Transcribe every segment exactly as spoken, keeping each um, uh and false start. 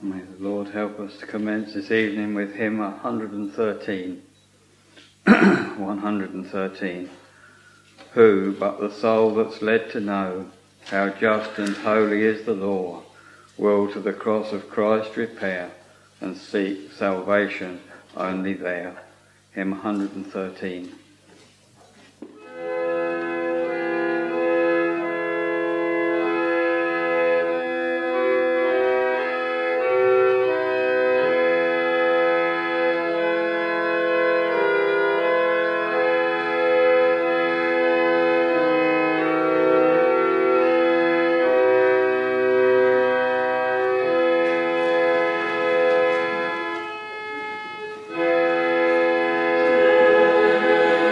May the Lord help us to commence this evening with hymn one hundred thirteen. one hundred thirteen. Who but the soul that's led to know how just and holy is the law will to the cross of Christ repair and seek salvation only there. Hymn one hundred thirteen. Thank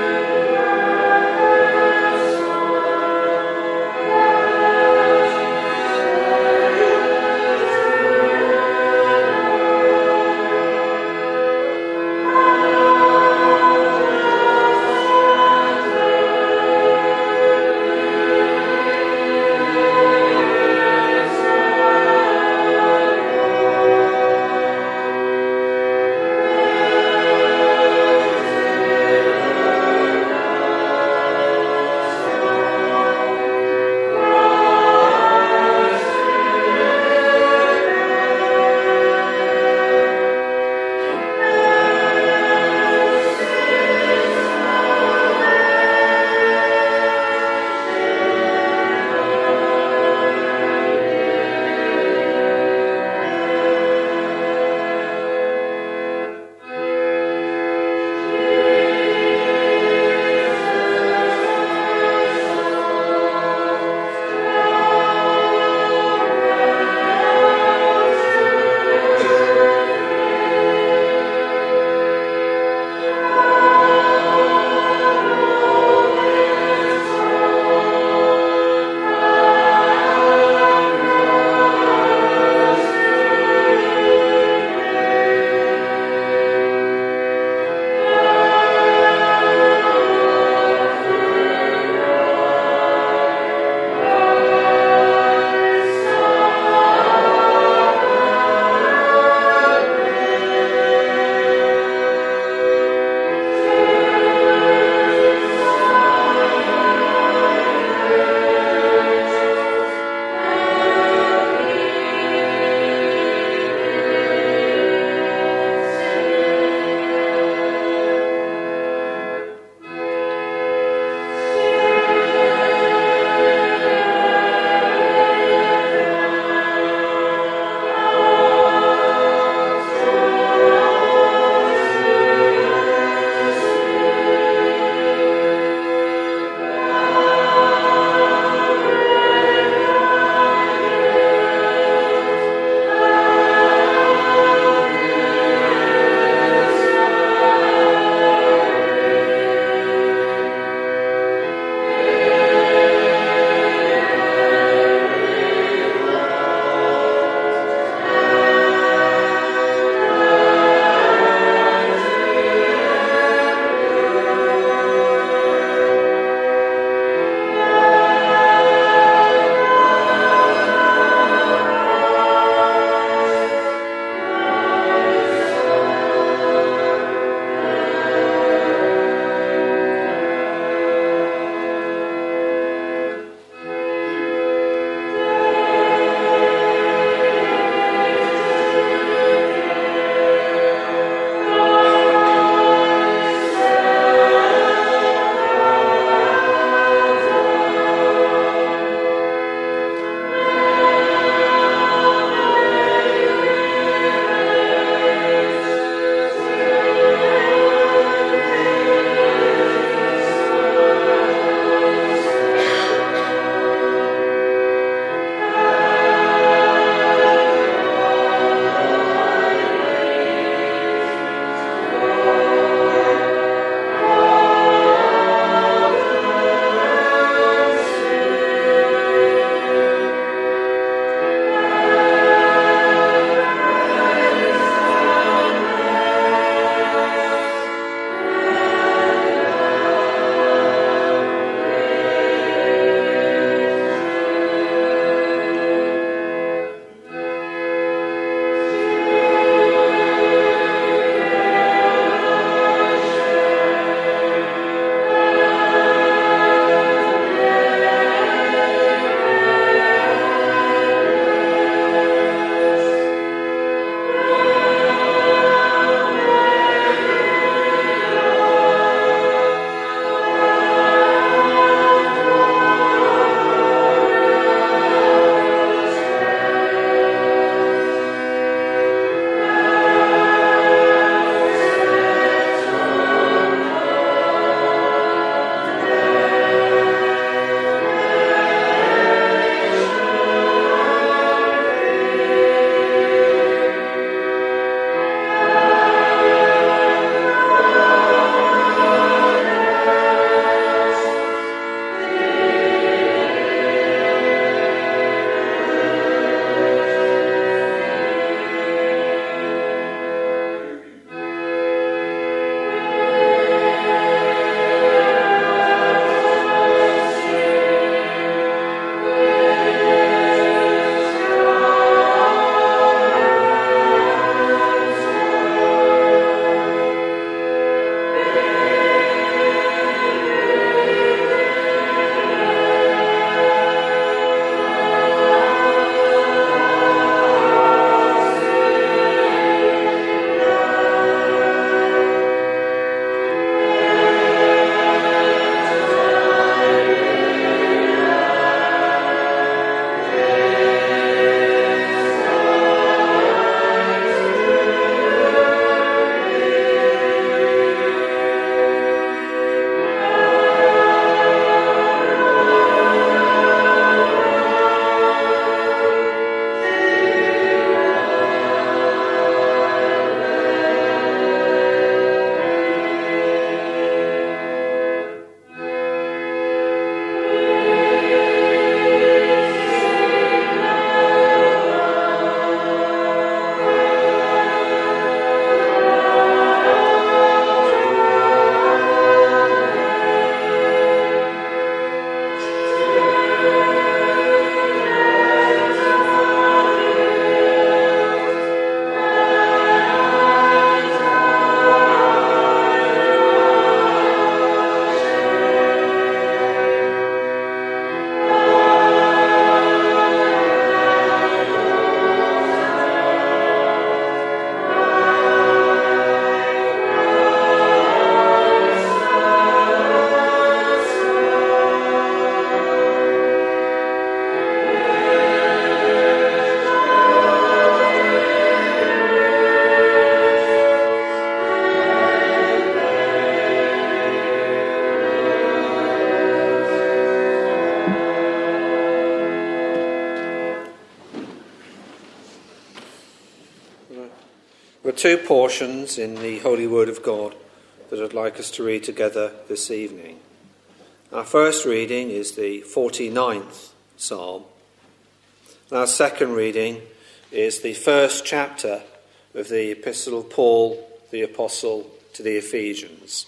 There are two portions in the Holy Word of God that I'd like us to read together this evening. Our first reading is the forty-ninth Psalm. And our second reading is the first chapter of the Epistle of Paul, the Apostle, to the Ephesians.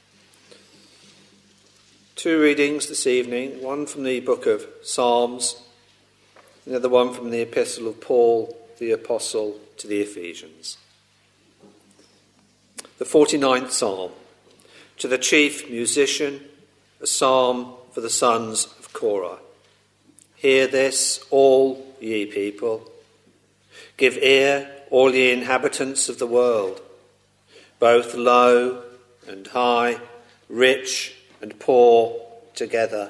Two readings this evening, one from the book of Psalms, and the other one from the Epistle of Paul, the Apostle, to the Ephesians. The forty-ninth Psalm. To the chief musician, a psalm for the sons of Korah. Hear this, all ye people. Give ear, all ye inhabitants of the world, both low and high, rich and poor together.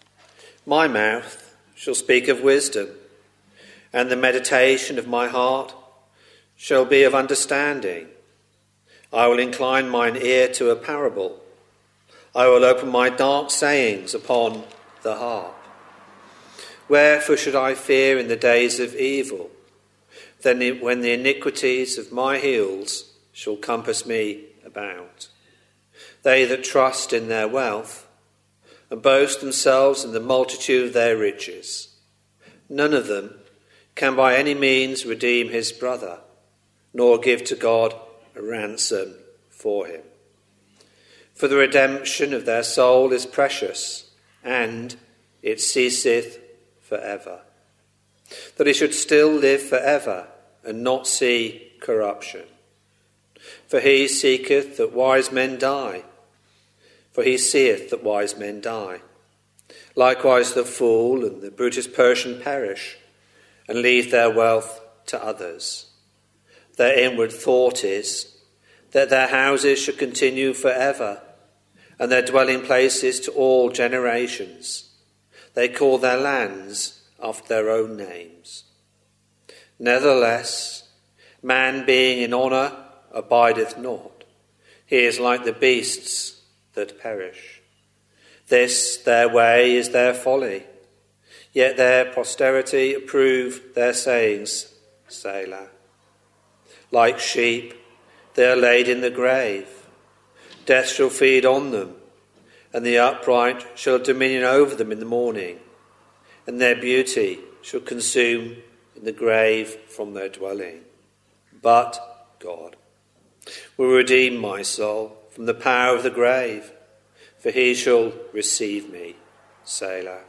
My mouth shall speak of wisdom, and the meditation of my heart shall be of understanding. I will incline mine ear to a parable. I will open my dark sayings upon the harp. Wherefore should I fear in the days of evil, then when the iniquities of my heels shall compass me about? They that trust in their wealth and boast themselves in the multitude of their riches, none of them can by any means redeem his brother, nor give to God a ransom for him. For the redemption of their soul is precious, and it ceaseth forever. That he should still live forever, and not see corruption. For he seeketh that wise men die, for he seeth that wise men die. Likewise the fool and the brutish Persian perish, and leave their wealth to others. Their inward thought is that their houses should continue forever, and their dwelling places to all generations. They call their lands after their own names. Nevertheless, man being in honour abideth not. He is like the beasts that perish. This their way is their folly, yet their posterity approve their sayings. Selah. Like sheep, they are laid in the grave. Death shall feed on them, and the upright shall have dominion over them in the morning, and their beauty shall consume in the grave from their dwelling. But God will redeem my soul from the power of the grave, for he shall receive me. Selah.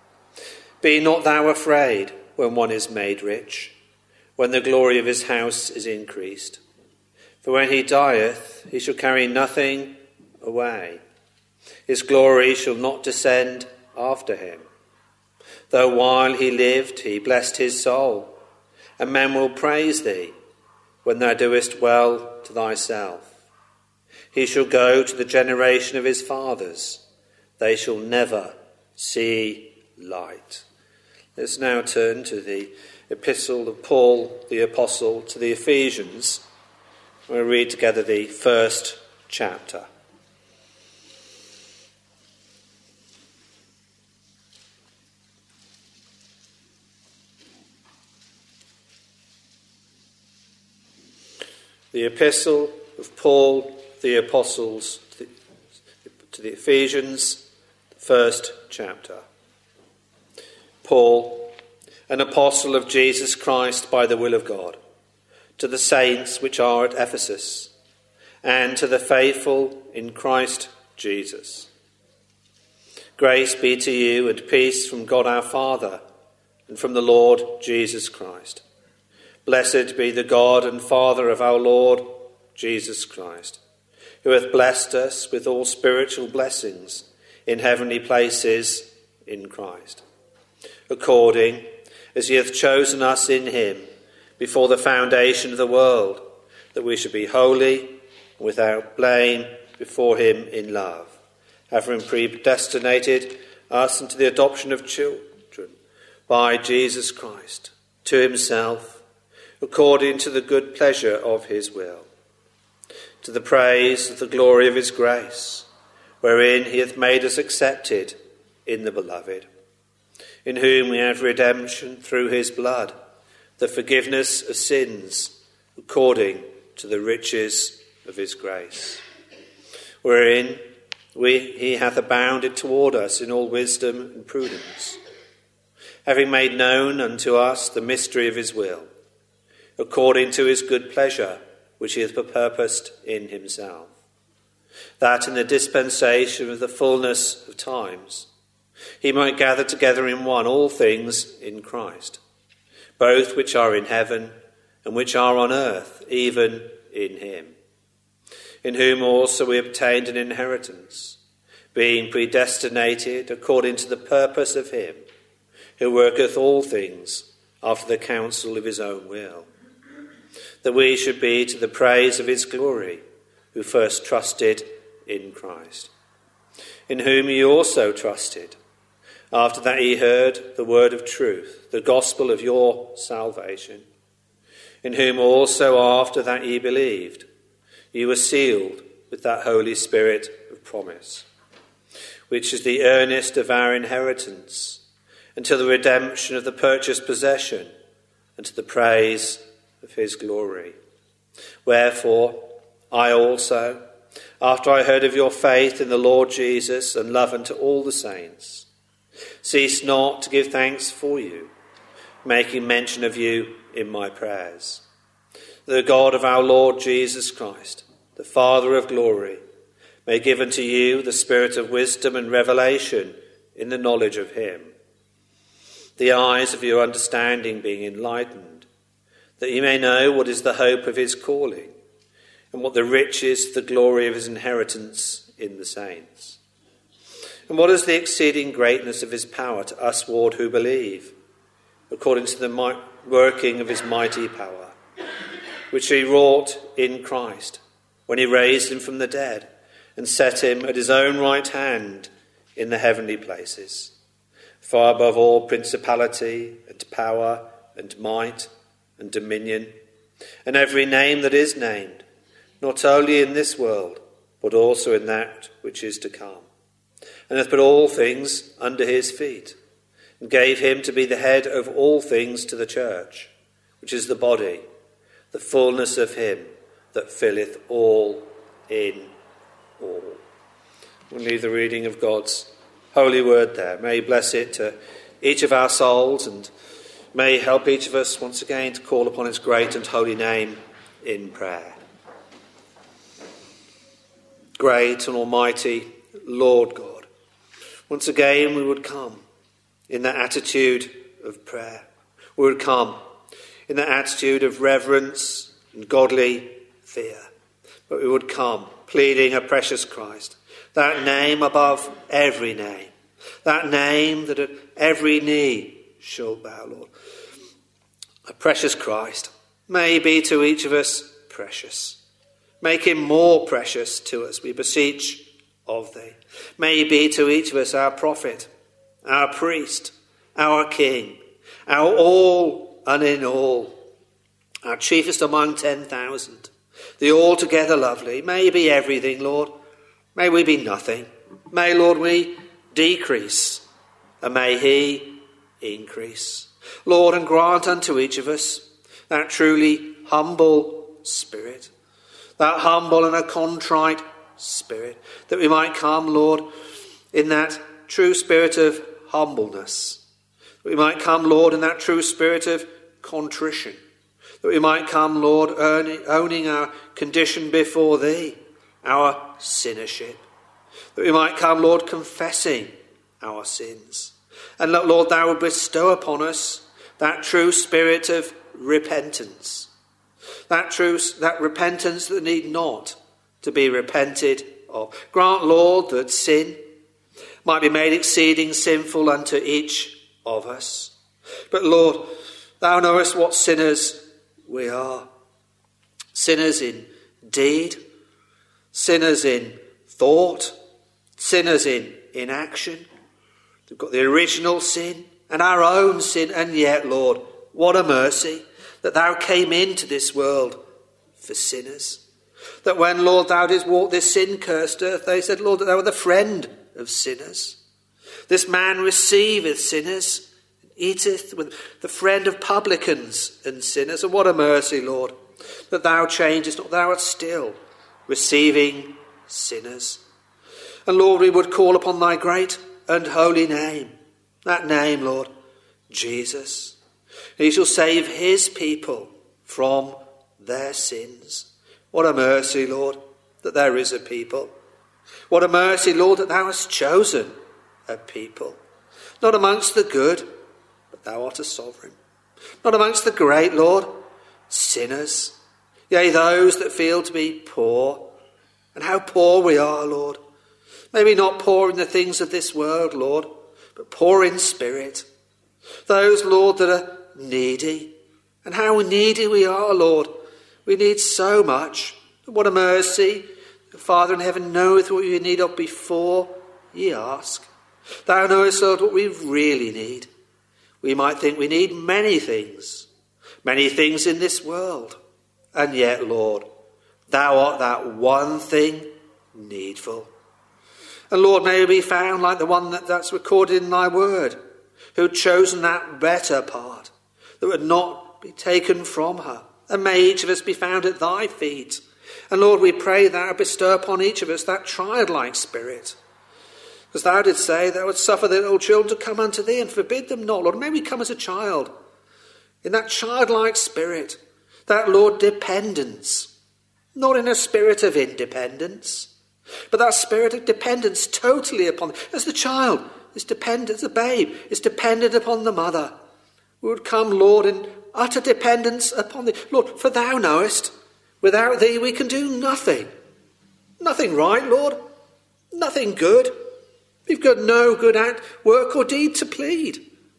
Be not thou afraid when one is made rich, when the glory of his house is increased. For when he dieth, he shall carry nothing away. His glory shall not descend after him. Though while he lived, he blessed his soul, and men will praise thee when thou doest well to thyself. He shall go to the generation of his fathers. They shall never see light. Let's now turn to the Epistle of Paul, the Apostle, to the Ephesians. We'll read together the first chapter. The Epistle of Paul, the Apostles, to the, to the Ephesians, the first chapter. Paul, an apostle of Jesus Christ by the will of God, to the saints which are at Ephesus, and to the faithful in Christ Jesus. Grace be to you and peace from God our Father and from the Lord Jesus Christ. Blessed be the God and Father of our Lord Jesus Christ, who hath blessed us with all spiritual blessings in heavenly places in Christ, according as he hath chosen us in him before the foundation of the world, that we should be holy, without blame, before him in love, having predestinated us into the adoption of children by Jesus Christ to himself, according to the good pleasure of his will, to the praise of the glory of his grace, wherein he hath made us accepted in the beloved, in whom we have redemption through his blood, the forgiveness of sins, according to the riches of his grace, wherein we, he hath abounded toward us in all wisdom and prudence, having made known unto us the mystery of his will, according to his good pleasure, which he hath purposed in himself, that in the dispensation of the fullness of times he might gather together in one all things in Christ, both which are in heaven and which are on earth, even in him, in whom also we obtained an inheritance, being predestinated according to the purpose of him who worketh all things after the counsel of his own will, that we should be to the praise of his glory, who first trusted in Christ, in whom ye also trusted, after that ye heard the word of truth, the gospel of your salvation, in whom also after that ye believed, ye were sealed with that Holy Spirit of promise, which is the earnest of our inheritance, until the redemption of the purchased possession, and to the praise of his glory. Wherefore I also, after I heard of your faith in the Lord Jesus and love unto all the saints, cease not to give thanks for you, making mention of you in my prayers. The God of our Lord Jesus Christ, the Father of glory, may give unto you the spirit of wisdom and revelation in the knowledge of him, the eyes of your understanding being enlightened, that ye may know what is the hope of his calling, and what the riches, the glory of his inheritance in the saints, and what is the exceeding greatness of his power to us, Lord, who believe, according to the might, working of his mighty power, which he wrought in Christ, when he raised him from the dead, and set him at his own right hand in the heavenly places, far above all principality and power and might and dominion, and every name that is named, not only in this world, but also in that which is to come, and hath put all things under his feet, and gave him to be the head of all things to the church, which is the body, the fullness of him that filleth all in all. We'll leave the reading of God's holy word there. May he bless it to each of our souls, and may he help each of us once again to call upon his great and holy name in prayer. Great and almighty Lord God, once again we would come in that attitude of prayer. We would come in that attitude of reverence and godly fear. But we would come pleading a precious Christ, that name above every name, that name that at every knee shall bow, Lord. A precious Christ, may he be to each of us precious. Make him more precious to us, we beseech of thee. May he be to each of us our prophet, our priest, our king, our all and in all, our chiefest among ten thousand, the altogether lovely. May he be everything, Lord. May we be nothing. May, Lord, we decrease, and may he increase. Lord, and grant unto each of us that truly humble spirit, that humble and a contrite spirit, that we might come, Lord, in that true spirit of humbleness, that we might come, Lord, in that true spirit of contrition, that we might come, Lord, owning our condition before thee, our sinnership, that we might come, Lord, confessing our sins, and that, Lord, thou would bestow upon us that true spirit of repentance, that true, that repentance that need not to be repented of. Grant, Lord, that sin might be made exceeding sinful unto each of us. But, Lord, thou knowest what sinners we are. Sinners in deed, sinners in thought, sinners in inaction. We've got the original sin and our own sin, and yet, Lord, what a mercy that thou came into this world for sinners. That when, Lord, thou didst walk this sin-cursed earth, they said, Lord, that thou wert the friend of sinners. This man receiveth sinners, and eateth with the friend of publicans and sinners. And what a mercy, Lord, that thou changest not, thou art still receiving sinners. And Lord, we would call upon thy great and holy name, that name, Lord, Jesus. He shall save his people from their sins. What a mercy, Lord, that there is a people. What a mercy, Lord, that thou hast chosen a people. Not amongst the good, but thou art a sovereign. Not amongst the great, Lord, sinners. Yea, those that feel to be poor. And how poor we are, Lord. Maybe not poor in the things of this world, Lord, but poor in spirit. Those, Lord, that are needy. And how needy we are, Lord. We need so much. What a mercy. The Father in heaven knoweth what we need of before ye ask. Thou knowest, Lord, what we really need. We might think we need many things. Many things in this world. And yet, Lord, thou art that one thing needful. And Lord, may we be found like the one that, that's recorded in thy word, who had chosen that better part, that would not be taken from her. And may each of us be found at thy feet. And Lord, we pray thou bestow upon each of us that childlike spirit. Because thou didst say thou wouldst suffer the little children to come unto thee and forbid them not. Lord, may we come as a child, in that childlike spirit, that, Lord, dependence. Not in a spirit of independence, but that spirit of dependence totally upon, as the child is dependent, as the babe is dependent upon the mother. We would come, Lord, in utter dependence upon thee. Lord, for thou knowest, without thee we can do nothing. Nothing right, Lord. Nothing good. We've got no good act, work or deed to plead.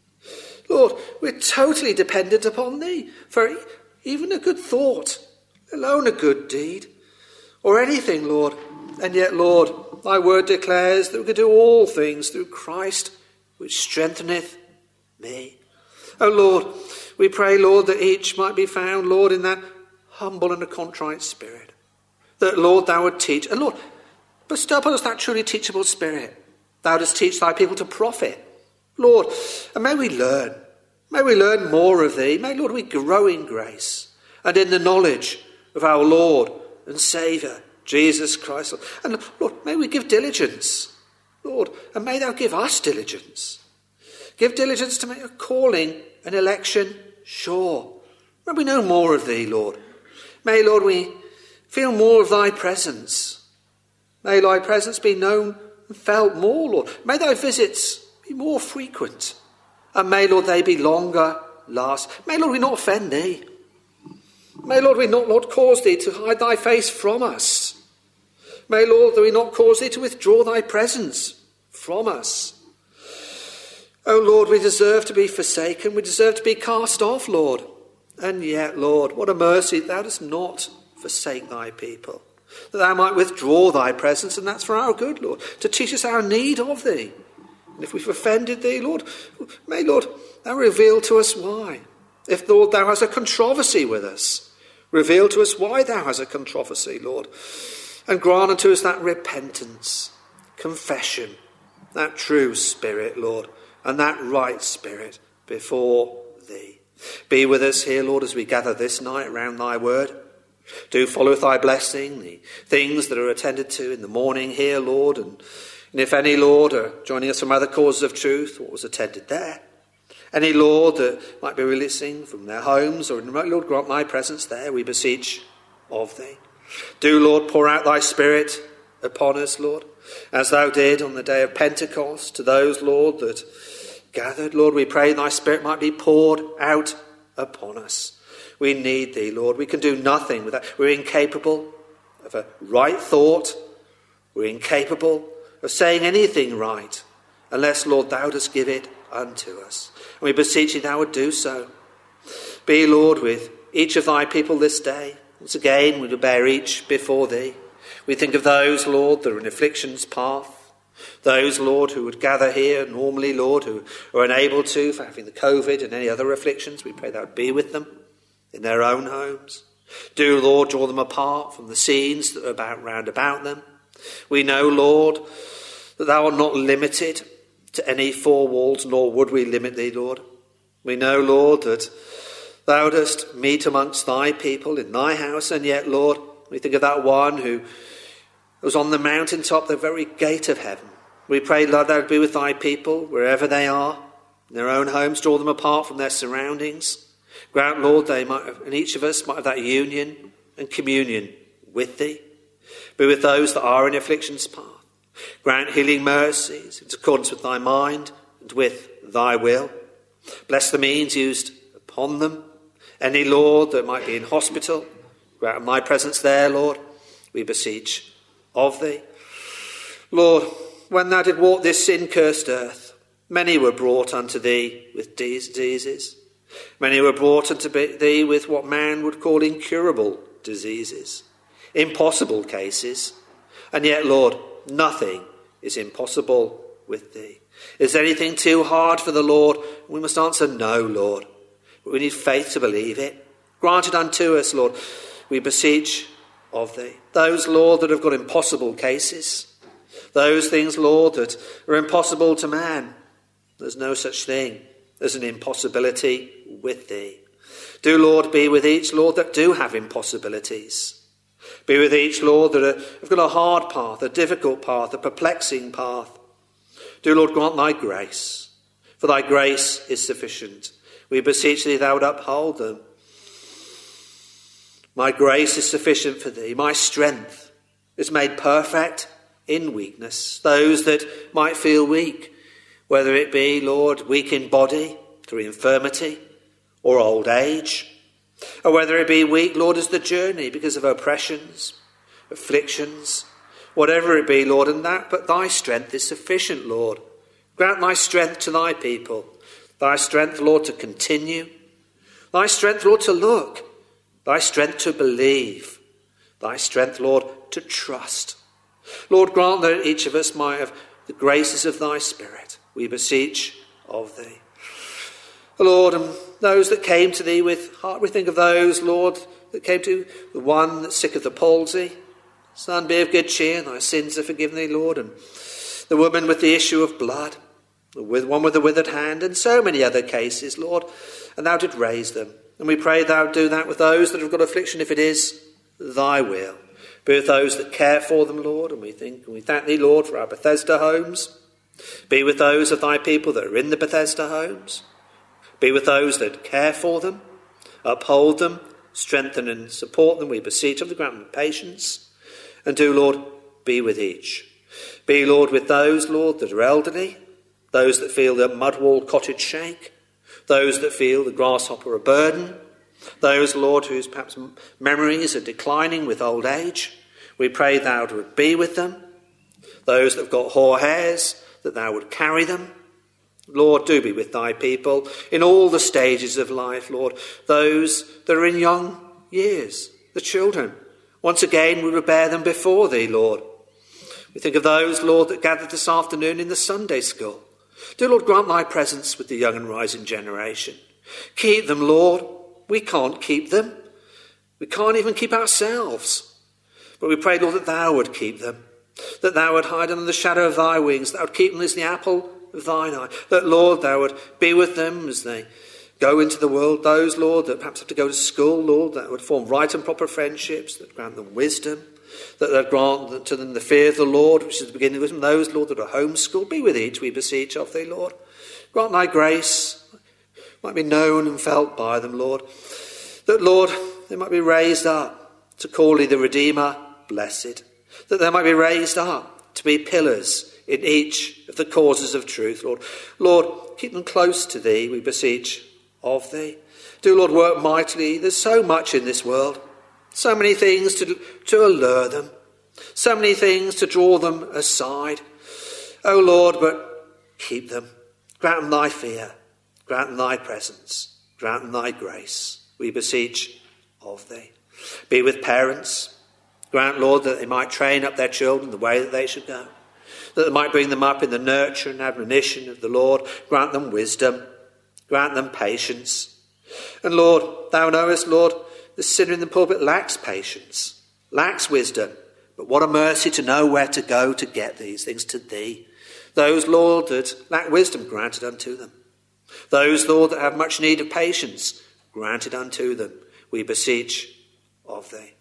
Lord, we're totally dependent upon thee for even a good thought, alone a good deed, or anything, Lord. And yet, Lord, thy word declares that we can do all things through Christ, which strengtheneth me. Oh, Lord, we pray, Lord, that each might be found, Lord, in that humble and a contrite spirit. That, Lord, thou would teach. And, Lord, bestow upon us that truly teachable spirit. Thou dost teach thy people to profit. Lord, and may we learn. May we learn more of thee. May, Lord, we grow in grace and in the knowledge of our Lord and Saviour, Jesus Christ. And, Lord, may we give diligence. Lord, and may thou give us diligence. Give diligence to make a calling and election sure. May we know more of thee, Lord. May, Lord, we feel more of thy presence. May thy presence be known and felt more, Lord. May thy visits be more frequent. And may, Lord, they be longer last. May, Lord, we not offend thee. May, Lord, we not, Lord, cause thee to hide thy face from us. May, Lord, we not cause thee to withdraw thy presence from us. Oh, Lord, we deserve to be forsaken. We deserve to be cast off, Lord. And yet, Lord, what a mercy thou dost not forsake thy people, that thou might withdraw thy presence, and that's for our good, Lord, to teach us our need of thee. And if we've offended thee, Lord, may, Lord, thou reveal to us why. If, Lord, thou hast a controversy with us, reveal to us why thou hast a controversy, Lord. And grant unto us that repentance, confession, that true spirit, Lord, and that right spirit before thee. Be with us here, Lord, as we gather this night around thy word. Do follow with thy blessing the things that are attended to in the morning here, Lord, and And if any, Lord, are joining us from other causes of truth, what was attended there? Any, Lord, that might be releasing from their homes or in remote, Lord, grant thy presence there, we beseech of thee. Do, Lord, pour out thy Spirit upon us, Lord, as thou did on the day of Pentecost to those, Lord, that gathered. Lord, we pray thy Spirit might be poured out upon us. We need thee, Lord. We can do nothing without. We're incapable of a right thought. We're incapable of saying anything right, unless, Lord, thou dost give it unto us. And we beseech thee thou would do so. Be, Lord, with each of thy people this day. Once again, we will bear each before thee. We think of those, Lord, that are in affliction's path. Those, Lord, who would gather here normally, Lord, who are unable to for having the COVID and any other afflictions. We pray thou would be with them in their own homes. Do, Lord, draw them apart from the scenes that are about round about them. We know, Lord, that thou art not limited to any four walls, nor would we limit thee, Lord. We know, Lord, that Thou dost meet amongst thy people in thy house, and yet, Lord, we think of that one who was on the mountaintop, the very gate of heaven. We pray, Lord, thou would be with thy people wherever they are, in their own homes, draw them apart from their surroundings. Grant, Lord, they might have, and each of us might have that union and communion with thee. Be with those that are in affliction's path. Grant healing mercies in accordance with thy mind and with thy will. Bless the means used upon them. Any, Lord, that might be in hospital, grant my presence there, Lord, we beseech of thee. Lord, when thou did walk this sin-cursed earth, many were brought unto thee with diseases. Many were brought unto thee with what man would call incurable diseases, impossible cases. And yet, Lord, nothing is impossible with thee. Is there anything too hard for the Lord? We must answer no, Lord. We need faith to believe it. Grant it unto us, Lord, we beseech of thee. Those, Lord, that have got impossible cases, those things, Lord, that are impossible to man, there's no such thing as an impossibility with thee. Do, Lord, be with each, Lord, that do have impossibilities. Be with each, Lord, that have got a hard path, a difficult path, a perplexing path. Do, Lord, grant thy grace, for thy grace is sufficient. We beseech thee, thou would uphold them. My grace is sufficient for thee. My strength is made perfect in weakness. Those that might feel weak, whether it be, Lord, weak in body through infirmity or old age, or whether it be weak, Lord, as the journey because of oppressions, afflictions, whatever it be, Lord, and that, but thy strength is sufficient, Lord. Grant thy strength to thy people, thy strength, Lord, to continue, thy strength, Lord, to look, thy strength to believe, thy strength, Lord, to trust. Lord, grant that each of us might have the graces of thy Spirit, we beseech of thee. Lord, and those that came to thee with heart, we think of those, Lord, that came to the one that's sick of the palsy. Son, be of good cheer, thy sins are forgiven thee, Lord. And the woman with the issue of blood, the one with the withered hand, and so many other cases, Lord, and thou did raise them. And we pray thou do that with those that have got affliction, if it is thy will. Be with those that care for them, Lord, and we think and we thank thee, Lord, for our Bethesda homes. Be with those of thy people that are in the Bethesda homes. Be with those that care for them, uphold them, strengthen and support them. We beseech of the grant them patience. And do, Lord, be with each. Be, Lord, with those, Lord, that are elderly, those that feel the mud wall cottage shake, those that feel the grasshopper a burden, those, Lord, whose perhaps memories are declining with old age. We pray thou would be with them. Those that have got hoar hairs, that thou would carry them. Lord, do be with thy people in all the stages of life, Lord. Those that are in young years, the children. Once again, we will bear them before thee, Lord. We think of those, Lord, that gathered this afternoon in the Sunday school. Do, Lord, grant thy presence with the young and rising generation. Keep them, Lord. We can't keep them. We can't even keep ourselves. But we pray, Lord, that thou would keep them, that thou would hide them in the shadow of thy wings, that thou would keep them as the apple of thine eye, that, Lord, thou would be with them as they go into the world. Those, Lord, that perhaps have to go to school, Lord, that would form right and proper friendships, that grant them wisdom, that thou grant to them the fear of the Lord, which is the beginning of wisdom. Those, Lord, that are homeschooled, be with each, we beseech of thee, Lord. Grant thy grace might be known and felt by them, Lord, that, Lord, they might be raised up to call thee the Redeemer blessed, that they might be raised up to be pillars in each of the causes of truth, Lord. Lord, keep them close to thee, we beseech of thee. Do, Lord, work mightily. There's so much in this world, so many things to, to allure them, so many things to draw them aside. Oh, Lord, but keep them. Grant them thy fear, grant them thy presence, grant them thy grace, we beseech of thee. Be with parents. Grant, Lord, that they might train up their children the way that they should go, that they might bring them up in the nurture and admonition of the Lord. Grant them wisdom, grant them patience. And Lord, thou knowest, Lord, the sinner in the pulpit lacks patience, lacks wisdom, but what a mercy to know where to go to get these things to thee. Those, Lord, that lack wisdom, granted unto them. Those, Lord, that have much need of patience, granted unto them, we beseech of thee.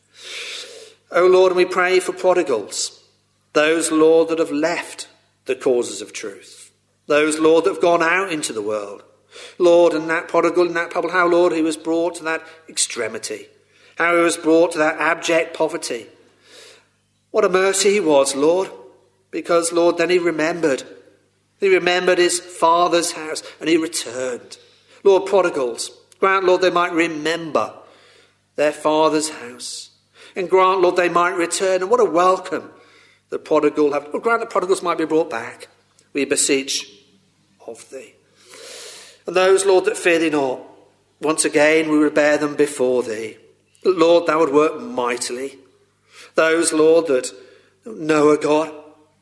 O Lord, and we pray for prodigals, those, Lord, that have left the causes of truth, those, Lord, that have gone out into the world. Lord, and that prodigal in that public, how, Lord, he was brought to that extremity, how he was brought to that abject poverty. What a mercy he was, Lord, because, Lord, then he remembered. He remembered his father's house and he returned. Lord, prodigals, grant, Lord, they might remember their father's house. And grant, Lord, they might return. And what a welcome the prodigal have. Lord, grant the prodigals might be brought back. We beseech of thee. And those, Lord, that fear thee not, once again we will bear them before thee. That, Lord, thou would work mightily. Those, Lord, that don't know a God.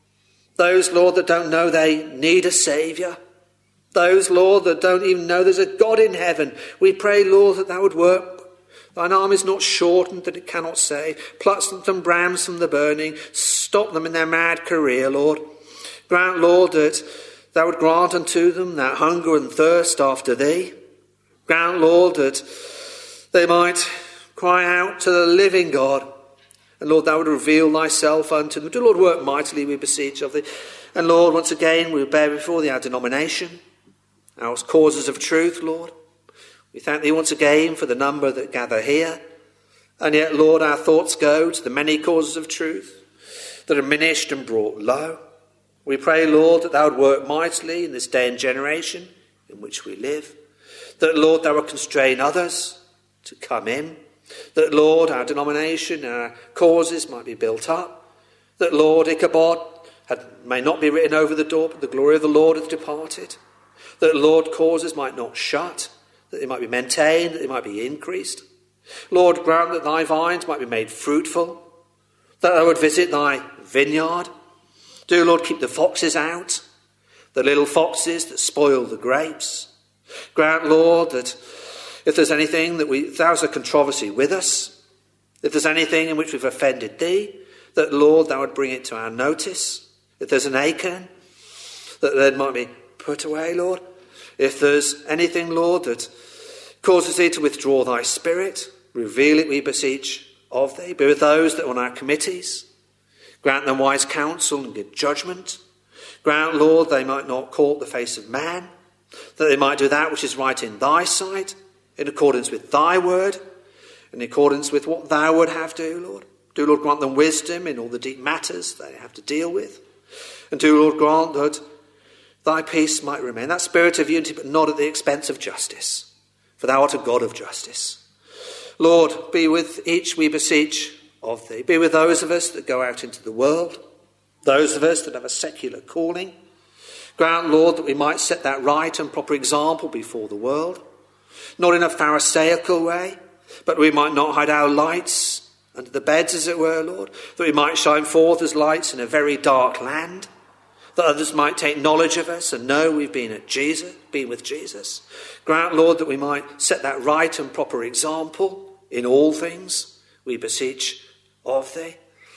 Those, Lord, that don't know they need a Saviour. Those, Lord, that don't even know there's a God in heaven. We pray, Lord, that thou would work. Thine arm is not shortened that it cannot save. Pluck them from brands from the burning. Stop them in their mad career, Lord. Grant, Lord, that thou would grant unto them that hunger and thirst after thee. Grant, Lord, that they might cry out to the living God. And, Lord, thou would reveal thyself unto them. Do, Lord, work mightily, we beseech of thee. And, Lord, once again, we bear before thee our denomination, our causes of truth, Lord. We thank thee once again for the number that gather here. And yet, Lord, our thoughts go to the many causes of truth that are diminished and brought low. We pray, Lord, that thou would work mightily in this day and generation in which we live. That, Lord, thou would constrain others to come in. That, Lord, our denomination and our causes might be built up. That, Lord, Ichabod had, may not be written over the door, but the glory of the Lord hath departed. That, Lord, causes might not shut, that they might be maintained, that they might be increased. Lord, grant that thy vines might be made fruitful, that thou would visit thy vineyard. Do, Lord, keep the foxes out, the little foxes that spoil the grapes. Grant, Lord, that if there's anything that we, if there's a controversy with us, if there's anything in which we've offended thee, that, Lord, thou would bring it to our notice. If there's an Achan, that that might be put away, Lord. If there's anything, Lord, that causes thee to withdraw thy spirit, reveal it, we beseech of thee. Be with those that are on our committees. Grant them wise counsel and good judgment. Grant, Lord, they might not court the face of man, that they might do that which is right in thy sight, in accordance with thy word, in accordance with what thou would have do, Lord. Do, Lord, grant them wisdom in all the deep matters they have to deal with. And do, Lord, grant that thy peace might remain, that spirit of unity, but not at the expense of justice. For thou art a God of justice. Lord, be with each, we beseech of thee. Be with those of us that go out into the world, those of us that have a secular calling. Grant, Lord, that we might set that right and proper example before the world, not in a pharisaical way, but we might not hide our lights under the beds, as it were, Lord, that we might shine forth as lights in a very dark land, that others might take knowledge of us and know we've been at Jesus, been with Jesus. Grant, Lord, that we might set that right and proper example in all things, we beseech of thee.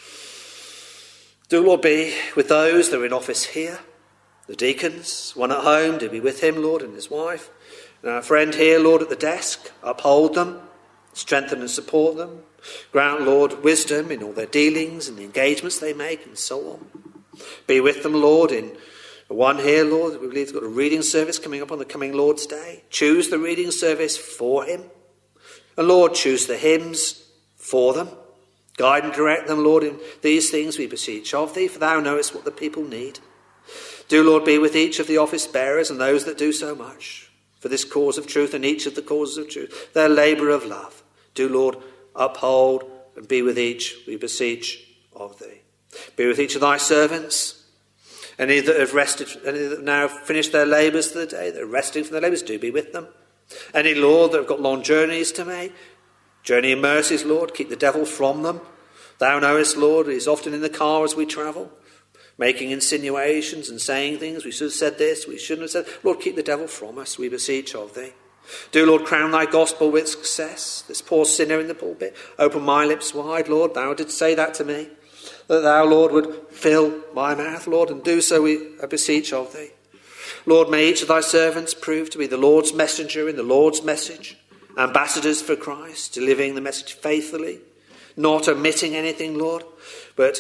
Do, Lord, be with those that are in office here, the deacons, one at home, do be with him, Lord, and his wife. And our friend here, Lord, at the desk, uphold them, strengthen and support them. Grant, Lord, wisdom in all their dealings and the engagements they make and so on. Be with them, Lord, in the one here, Lord, we believe has got a reading service coming up on the coming Lord's Day. Choose the reading service for him. And, Lord, choose the hymns for them. Guide and direct them, Lord, in these things we beseech of thee, for thou knowest what the people need. Do, Lord, be with each of the office bearers and those that do so much for this cause of truth and each of the causes of truth, their labour of love. Do, Lord, uphold and be with each, we beseech of thee. Be with each of thy servants, any that have rested, any that have now finished their labours for the day, that are resting from their labours, do be with them. Any, Lord, that have got long journeys to make, journey in mercies, Lord, keep the devil from them. Thou knowest, Lord, he is often in the car as we travel, making insinuations and saying things. We should have said this, we shouldn't have said. Lord, keep the devil from us, we beseech of thee. Do, Lord, crown thy gospel with success. This poor sinner in the pulpit, open my lips wide, Lord. Thou didst say that to me, that thou, Lord, would fill my mouth, Lord, and do so we beseech of thee. Lord, may each of thy servants prove to be the Lord's messenger in the Lord's message, ambassadors for Christ, delivering the message faithfully, not omitting anything, Lord, but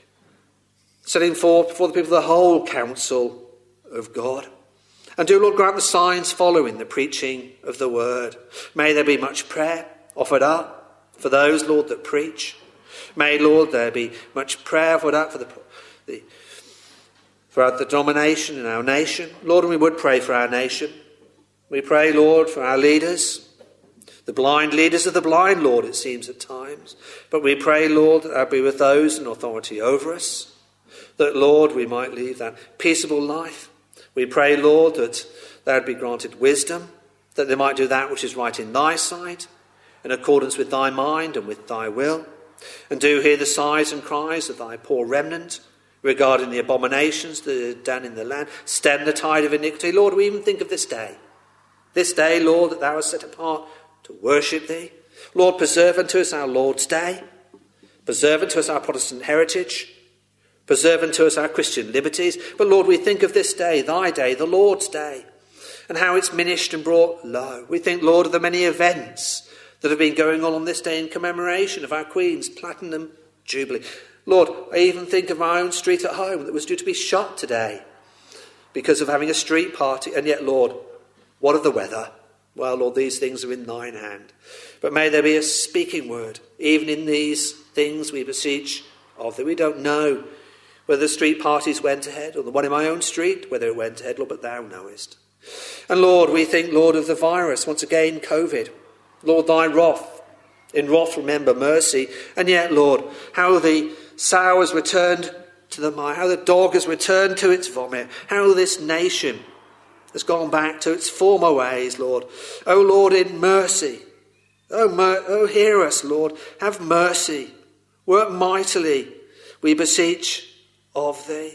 setting forth before the people the whole counsel of God. And do, Lord, grant the signs following the preaching of the word. May there be much prayer offered up for those, Lord, that preach. May, Lord, there be much prayer offered up for the, the throughout the domination in our nation. Lord, and we would pray for our nation. We pray, Lord, for our leaders, the blind leaders of the blind, Lord, it seems at times. But we pray, Lord, that thou be with those in authority over us, that, Lord, we might lead that peaceable life. We pray, Lord, that they would be granted wisdom, that they might do that which is right in thy sight, in accordance with thy mind and with thy will, and do hear the sighs and cries of thy poor remnant regarding the abominations that are done in the land. Stem the tide of iniquity. Lord, we even think of this day. This day, Lord, that thou hast set apart to worship thee. Lord, preserve unto us our Lord's day. Preserve unto us our Protestant heritage. Preserve unto us our Christian liberties. But Lord, we think of this day, thy day, the Lord's day, and how it's minished and brought low. We think, Lord, of the many events that have been going on on this day in commemoration of our Queen's Platinum Jubilee. Lord, I even think of my own street at home that was due to be shut today because of having a street party. And yet, Lord, what of the weather? Well, Lord, these things are in thine hand. But may there be a speaking word, even in these things we beseech of thee. We don't know whether the street parties went ahead, or the one in my own street, whether it went ahead, Lord, but thou knowest. And Lord, we think, Lord, of the virus, once again, COVID. Lord, thy wrath. In wrath, remember mercy. And yet, Lord, how the sow has returned to the mire, how the dog has returned to its vomit, how this nation has gone back to its former ways, Lord. O Lord, in mercy. O, mer- oh, hear us, Lord. Have mercy. Work mightily, we beseech of thee.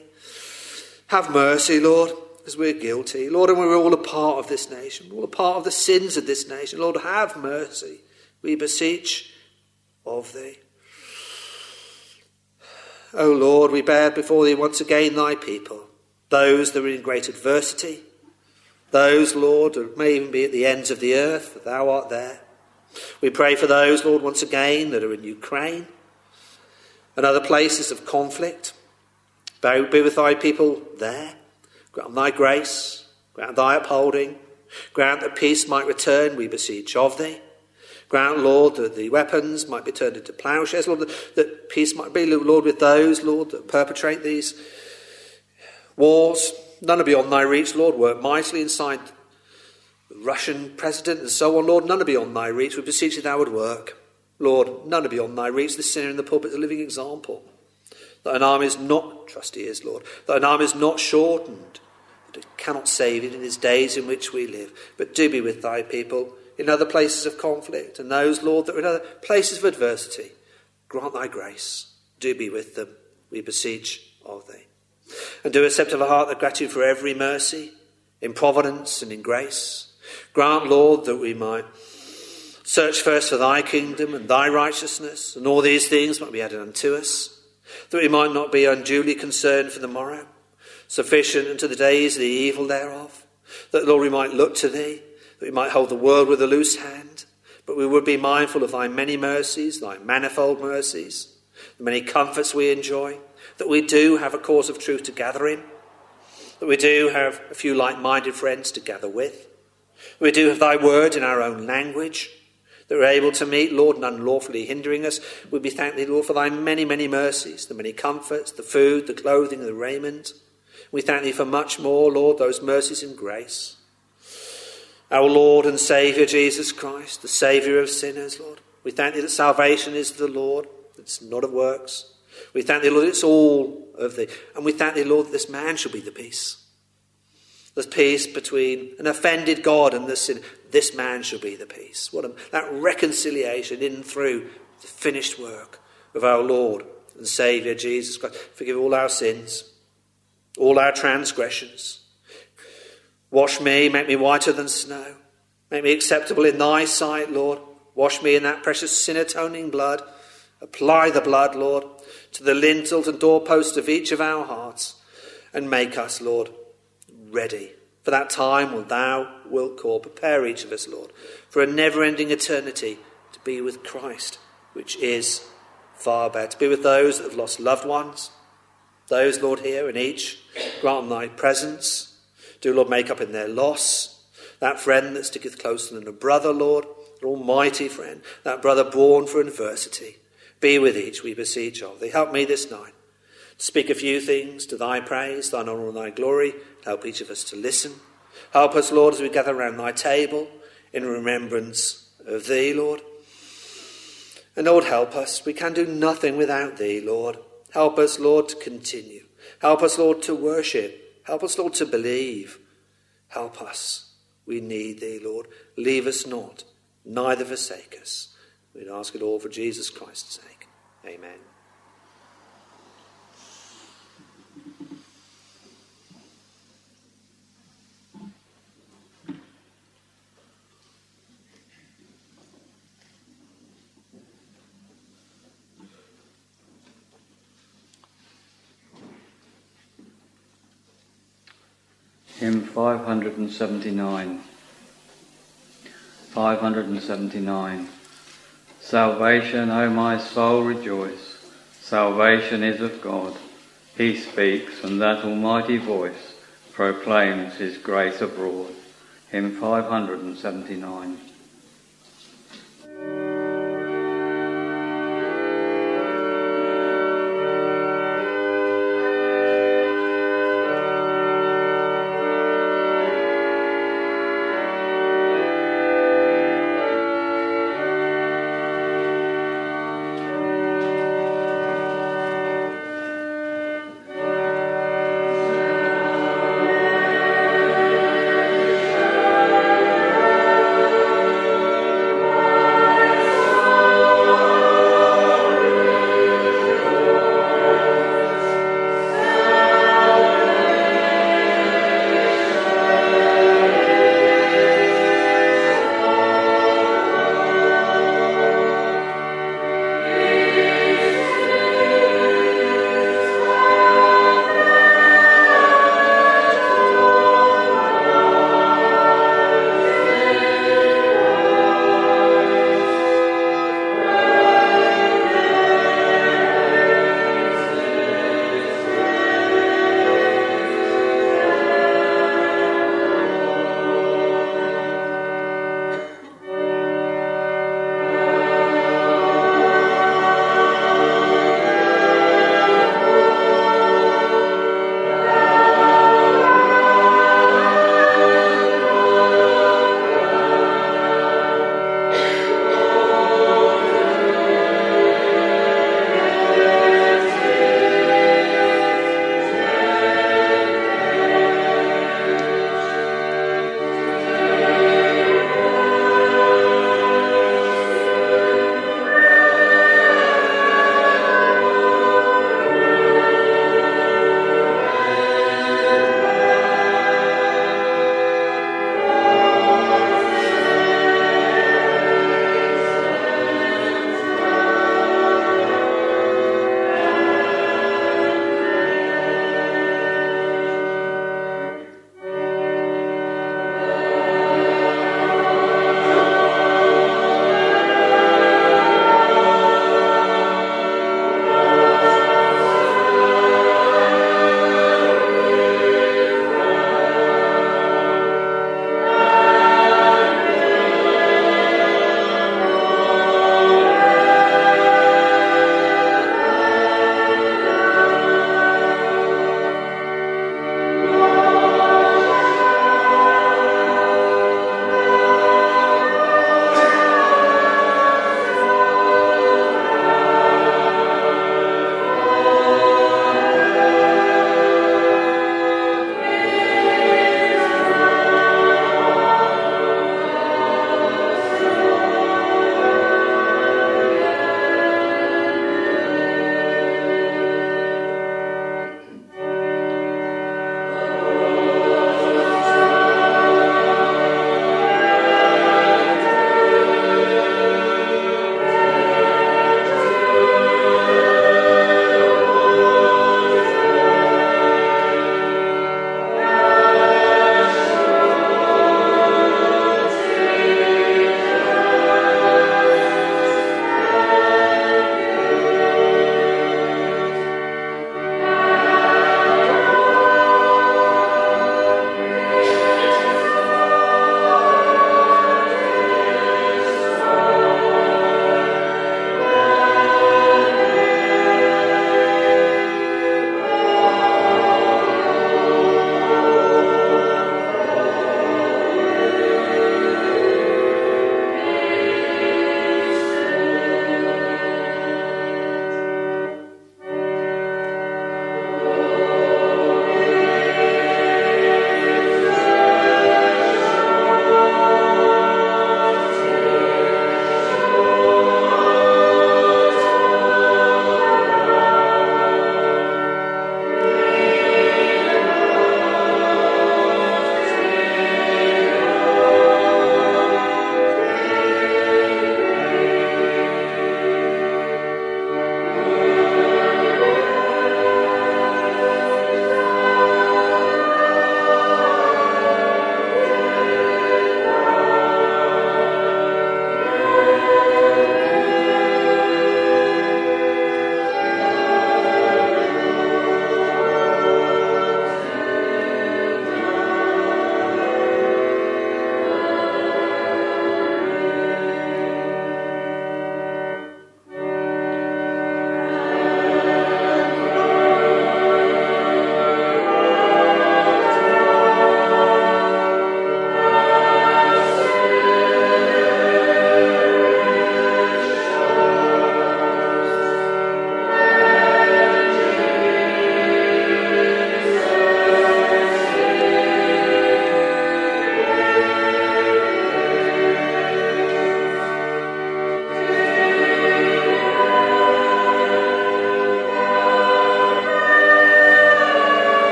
Have mercy, Lord, as we're guilty. Lord, and we're all a part of this nation. We're all a part of the sins of this nation. Lord, have mercy, we beseech of thee. O Lord, we bear before thee once again thy people, those that are in great adversity, those, Lord, who may even be at the ends of the earth, for thou art there. We pray for those, Lord, once again that are in Ukraine and other places of conflict. Be with thy people there. Grant thy grace, grant thy upholding, grant that peace might return, we beseech of thee. Grant, Lord, that the weapons might be turned into plowshares, Lord, that, that peace might be, Lord, with those, Lord, that perpetrate these wars. None are beyond thy reach, Lord. Work mightily inside the Russian president and so on, Lord. None are beyond thy reach. We beseech that thou would work. Lord, none are beyond thy reach. The sinner in the pulpit is a living example. That an arm is not, trust he is, Lord, that an arm is not shortened, that it cannot save it in these days in which we live. But do be with thy people in other places of conflict, and those, Lord, that are in other places of adversity. Grant thy grace. Do be with them, we beseech of thee. And do accept of a heart the gratitude for every mercy, in providence and in grace. Grant, Lord, that we might search first for thy kingdom and thy righteousness, and all these things might be added unto us, that we might not be unduly concerned for the morrow, sufficient unto the days of the evil thereof, that, Lord, we might look to thee, that we might hold the world with a loose hand, but we would be mindful of thy many mercies, thy manifold mercies, the many comforts we enjoy, that we do have a cause of truth to gather in, that we do have a few like-minded friends to gather with, that we do have thy word in our own language, that we're able to meet, Lord, and unlawfully hindering us. We be thankful, Lord, for thy many, many mercies, the many comforts, the food, the clothing, the raiment. We thank thee for much more, Lord, those mercies and grace. Our Lord and Saviour, Jesus Christ, the Saviour of sinners, Lord. We thank thee that salvation is of the Lord, it's not of works. We thank thee, Lord, it's all of thee. And we thank thee, Lord, that this man shall be the peace. The peace between an offended God and the sinner. This man shall be the peace. What a, that reconciliation in and through the finished work of our Lord and Saviour Jesus Christ. Forgive all our sins, all our transgressions. Wash me, make me whiter than snow. Make me acceptable in thy sight, Lord. Wash me in that precious sin-atoning blood. Apply the blood, Lord, to the lintels and doorposts of each of our hearts. And make us, Lord, ready For that time will thou wilt call, prepare each of us, Lord, for a never-ending eternity to be with Christ, which is far better. To be with those that have lost loved ones, those, Lord, here and each, grant them thy presence. Do, Lord, make up in their loss. That friend that sticketh closer than a brother, Lord, an almighty friend, that brother born for adversity. Be with each, we beseech of thee. Help me this night to speak a few things to thy praise, thine honour and thy glory. Help each of us to listen. Help us, Lord, as we gather around thy table in remembrance of thee, Lord. And Lord, help us. We can do nothing without thee, Lord. Help us, Lord, to continue. Help us, Lord, to worship. Help us, Lord, to believe. Help us. We need thee, Lord. Leave us not, neither forsake us. We ask it all for Jesus Christ's sake. Amen. Hymn five hundred seventy-nine. five hundred seventy-nine. Salvation, O my soul, rejoice. Salvation is of God. He speaks, and that almighty voice proclaims his grace abroad. Hymn five hundred seventy-nine. Amen.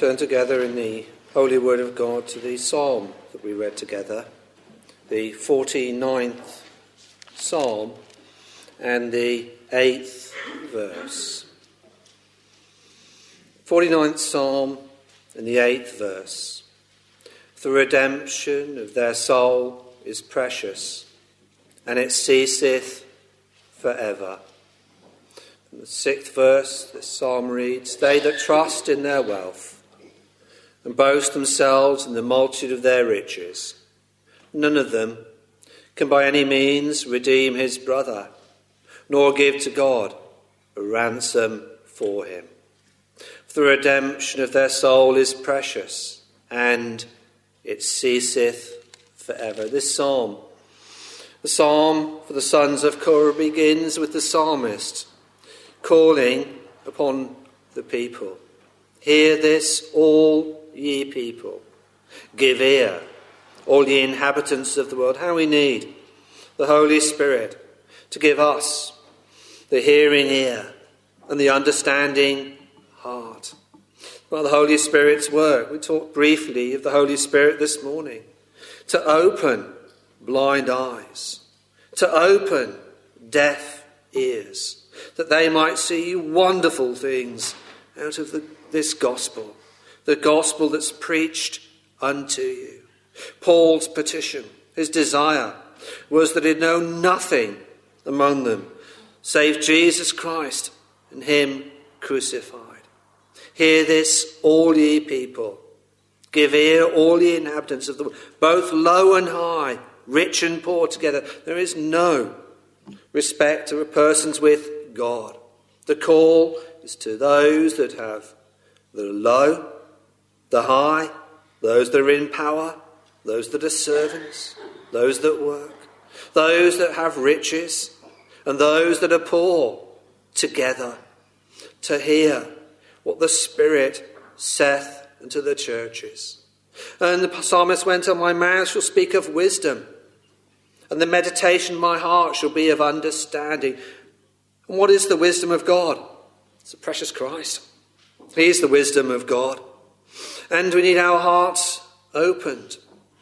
turn together in the Holy Word of God to the psalm that we read together, the forty-ninth psalm and the eighth verse. forty-ninth psalm and the eighth verse. The redemption of their soul is precious, and it ceaseth forever. In the sixth verse, this psalm reads, They that trust in their wealth and boast themselves in the multitude of their riches, none of them can by any means redeem his brother, nor give to God a ransom for him. For the redemption of their soul is precious, and it ceaseth forever. This psalm, the psalm for the sons of Korah, begins with the psalmist calling upon the people. Hear this, all ye people. Give ear, all ye inhabitants of the world. How we need the Holy Spirit to give us the hearing ear and the understanding heart. By the Holy Spirit's work, we talked briefly of the Holy Spirit this morning, to open blind eyes, to open deaf ears, that they might see wonderful things out of the, this gospel, the gospel that's preached unto you. Paul's petition, his desire, was that he'd know nothing among them save Jesus Christ and him crucified. Hear this, all ye people. Give ear, all ye inhabitants of the world, both low and high, rich and poor together. There is no respect of persons with God. The call is to those that have the low, the high, those that are in power, those that are servants, those that work, those that have riches, and those that are poor, together, to hear what the Spirit saith unto the churches. And the psalmist went on, My mouth shall speak of wisdom, and the meditation of my heart shall be of understanding. And what is the wisdom of God? It's the precious Christ. He is the wisdom of God. And we need our hearts opened.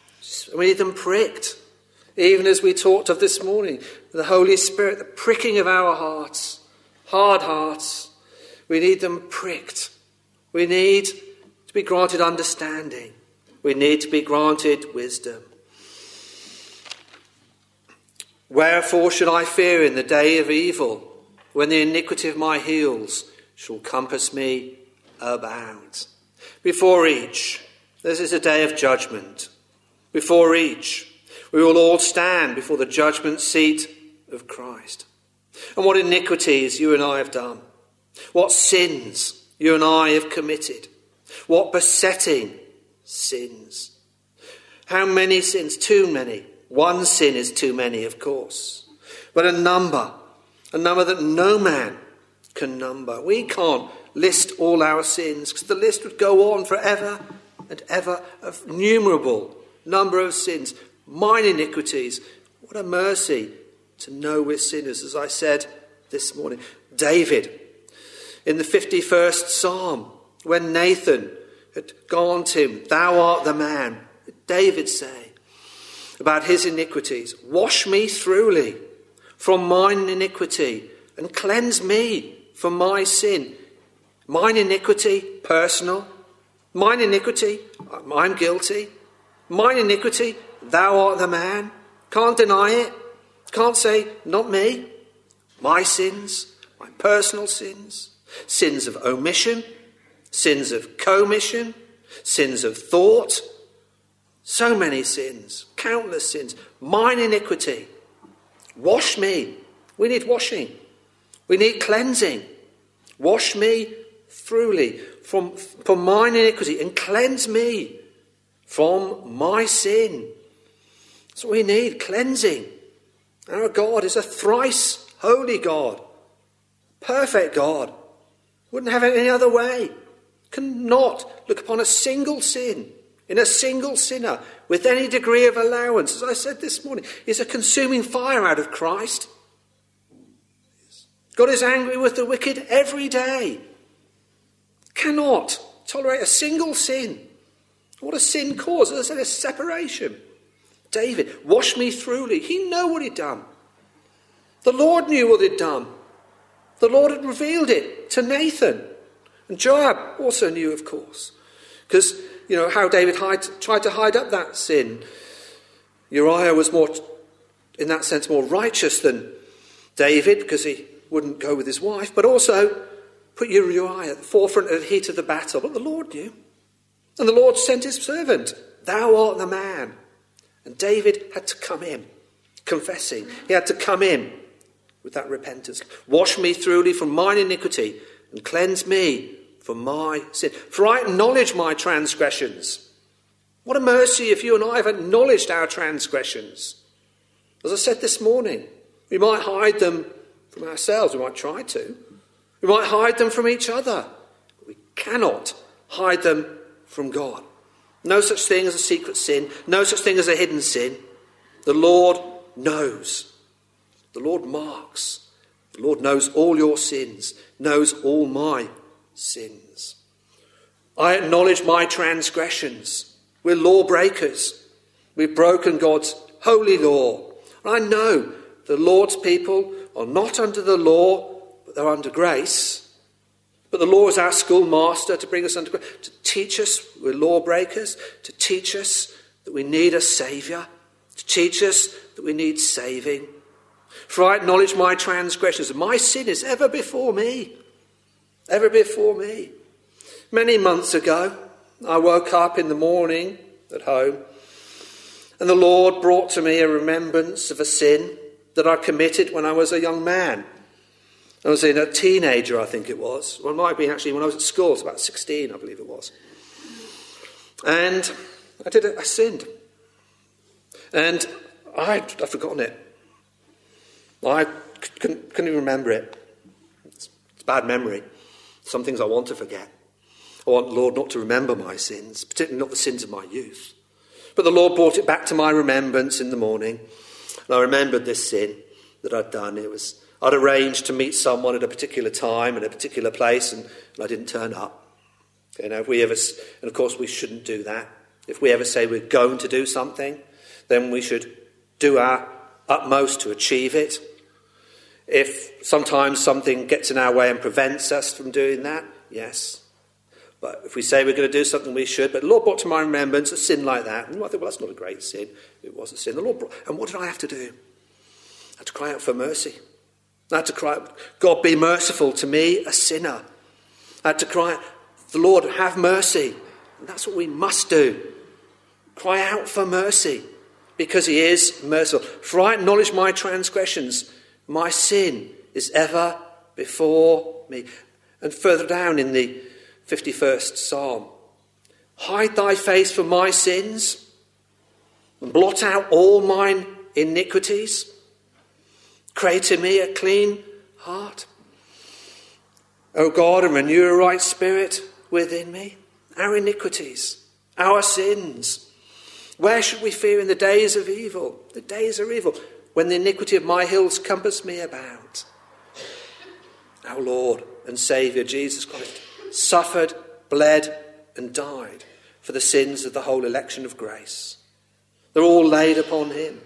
We need them pricked. Even as we talked of this morning, the Holy Spirit, the pricking of our hearts, hard hearts. We need them pricked. We need to be granted understanding. We need to be granted wisdom. Wherefore should I fear in the day of evil, when the iniquity of my heels shall compass me about? Before each, this is a day of judgment. Before each, we will all stand before the judgment seat of Christ. And what iniquities you and I have done. What sins you and I have committed. What besetting sins. How many sins? Too many. One sin is too many, of course. But a number. A number that no man can number. We can't list all our sins, because the list would go on forever and ever, of innumerable number of sins. Mine iniquities. What a mercy to know we're sinners, as I said this morning. David, in the fifty-first Psalm, when Nathan had gone to him, Thou art the man, what did David say about his iniquities? Wash me thoroughly from mine iniquity and cleanse me from my sin. Mine iniquity, personal. Mine iniquity, I'm guilty. Mine iniquity, thou art the man. Can't deny it. Can't say, not me. My sins, my personal sins. Sins of omission, sins of commission, sins of thought. So many sins, countless sins. Mine iniquity. Wash me. We need washing. We need cleansing. Wash me thoroughly from, from mine iniquity and cleanse me from my sin. That's what we need, cleansing. Our God is a thrice holy God, perfect God. Wouldn't have it any other way. Cannot look upon a single sin in a single sinner with any degree of allowance. As I said this morning, is a consuming fire out of Christ. God is angry with the wicked every day. Cannot tolerate a single sin. What a sin caused. As I said, a separation. David, wash me thoroughly. He knew what he'd done. The Lord knew what he'd done. The Lord had revealed it to Nathan. And Joab also knew, of course. Because, you know, how David hide, tried to hide up that sin. Uriah was more, in that sense, more righteous than David because he wouldn't go with his wife. But also put Uriah at the forefront of the heat of the battle. But the Lord knew. And the Lord sent his servant. Thou art the man. And David had to come in, confessing. He had to come in with that repentance. Wash me thoroughly from mine iniquity and cleanse me from my sin. For I acknowledge my transgressions. What a mercy if you and I have acknowledged our transgressions. As I said this morning, we might hide them from ourselves. We might try to. We might hide them from each other. But we cannot hide them from God. No such thing as a secret sin. No such thing as a hidden sin. The Lord knows. The Lord marks. The Lord knows all your sins. Knows all my sins. I acknowledge my transgressions. We're lawbreakers. We've broken God's holy law. And I know the Lord's people are not under the law, but they're under grace. But the law is our schoolmaster to bring us under grace, to teach us we're lawbreakers, to teach us that we need a saviour, to teach us that we need saving. For I acknowledge my transgressions, and my sin is ever before me, ever before me. Many months ago, I woke up in the morning at home, and the Lord brought to me a remembrance of a sin that I committed when I was a young man. I was in a teenager, I think it was. Well, it might have been actually when I was at school. It was about sixteen, I believe it was. And I did it, I sinned. And I'd, I'd forgotten it. I couldn't, couldn't even remember it. It's, it's bad memory. Some things I want to forget. I want the Lord not to remember my sins, particularly not the sins of my youth. But the Lord brought it back to my remembrance in the morning. And I remembered this sin that I'd done. It was... I'd arranged to meet someone at a particular time, in a particular place, and, and I didn't turn up. You know, if we ever, and of course we shouldn't do that. If we ever say we're going to do something, then we should do our utmost to achieve it. If sometimes something gets in our way and prevents us from doing that, yes. But if we say we're going to do something, we should. But the Lord brought to my remembrance a sin like that. And I thought, well, that's not a great sin. It was a sin. The Lord brought, and what did I have to do? I had to cry out for mercy. I had to cry, God, be merciful to me, a sinner. I had to cry, the Lord, have mercy. And that's what we must do. Cry out for mercy, because he is merciful. For I acknowledge my transgressions. My sin is ever before me. And further down in the fifty-first Psalm, hide thy face from my sins and blot out all mine iniquities. Create in me a clean heart, O God, and renew a right spirit within me. Our iniquities, our sins. Where should we fear in the days of evil? The days are evil, when the iniquity of my hills compass me about. Our Lord and Saviour Jesus Christ suffered, bled, and died for the sins of the whole election of grace. They're all laid upon him.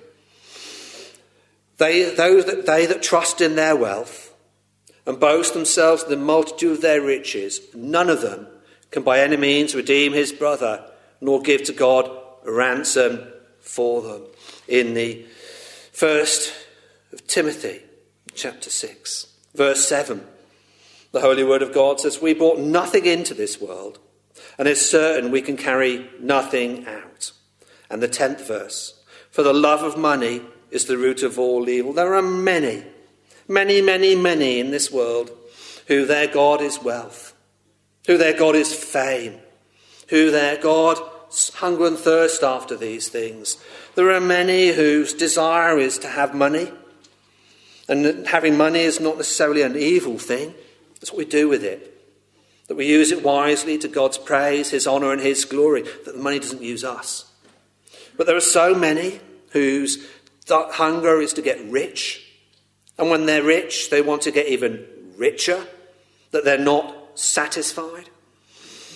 They, those that, they that trust in their wealth and boast themselves in the multitude of their riches, none of them can by any means redeem his brother, nor give to God a ransom for them. In the first of Timothy, chapter six, verse seven, the Holy Word of God says, we brought nothing into this world, and it's certain we can carry nothing out. And the tenth verse, for the love of money is the root of all evil. There are many, many, many, many in this world who their God is wealth, who their God is fame, who their God hunger and thirst after these things. There are many whose desire is to have money, and having money is not necessarily an evil thing. That's what we do with it, that we use it wisely to God's praise, his honour and his glory, that the money doesn't use us. But there are so many whose hunger is to get rich, and when they're rich they want to get even richer, that they're not satisfied.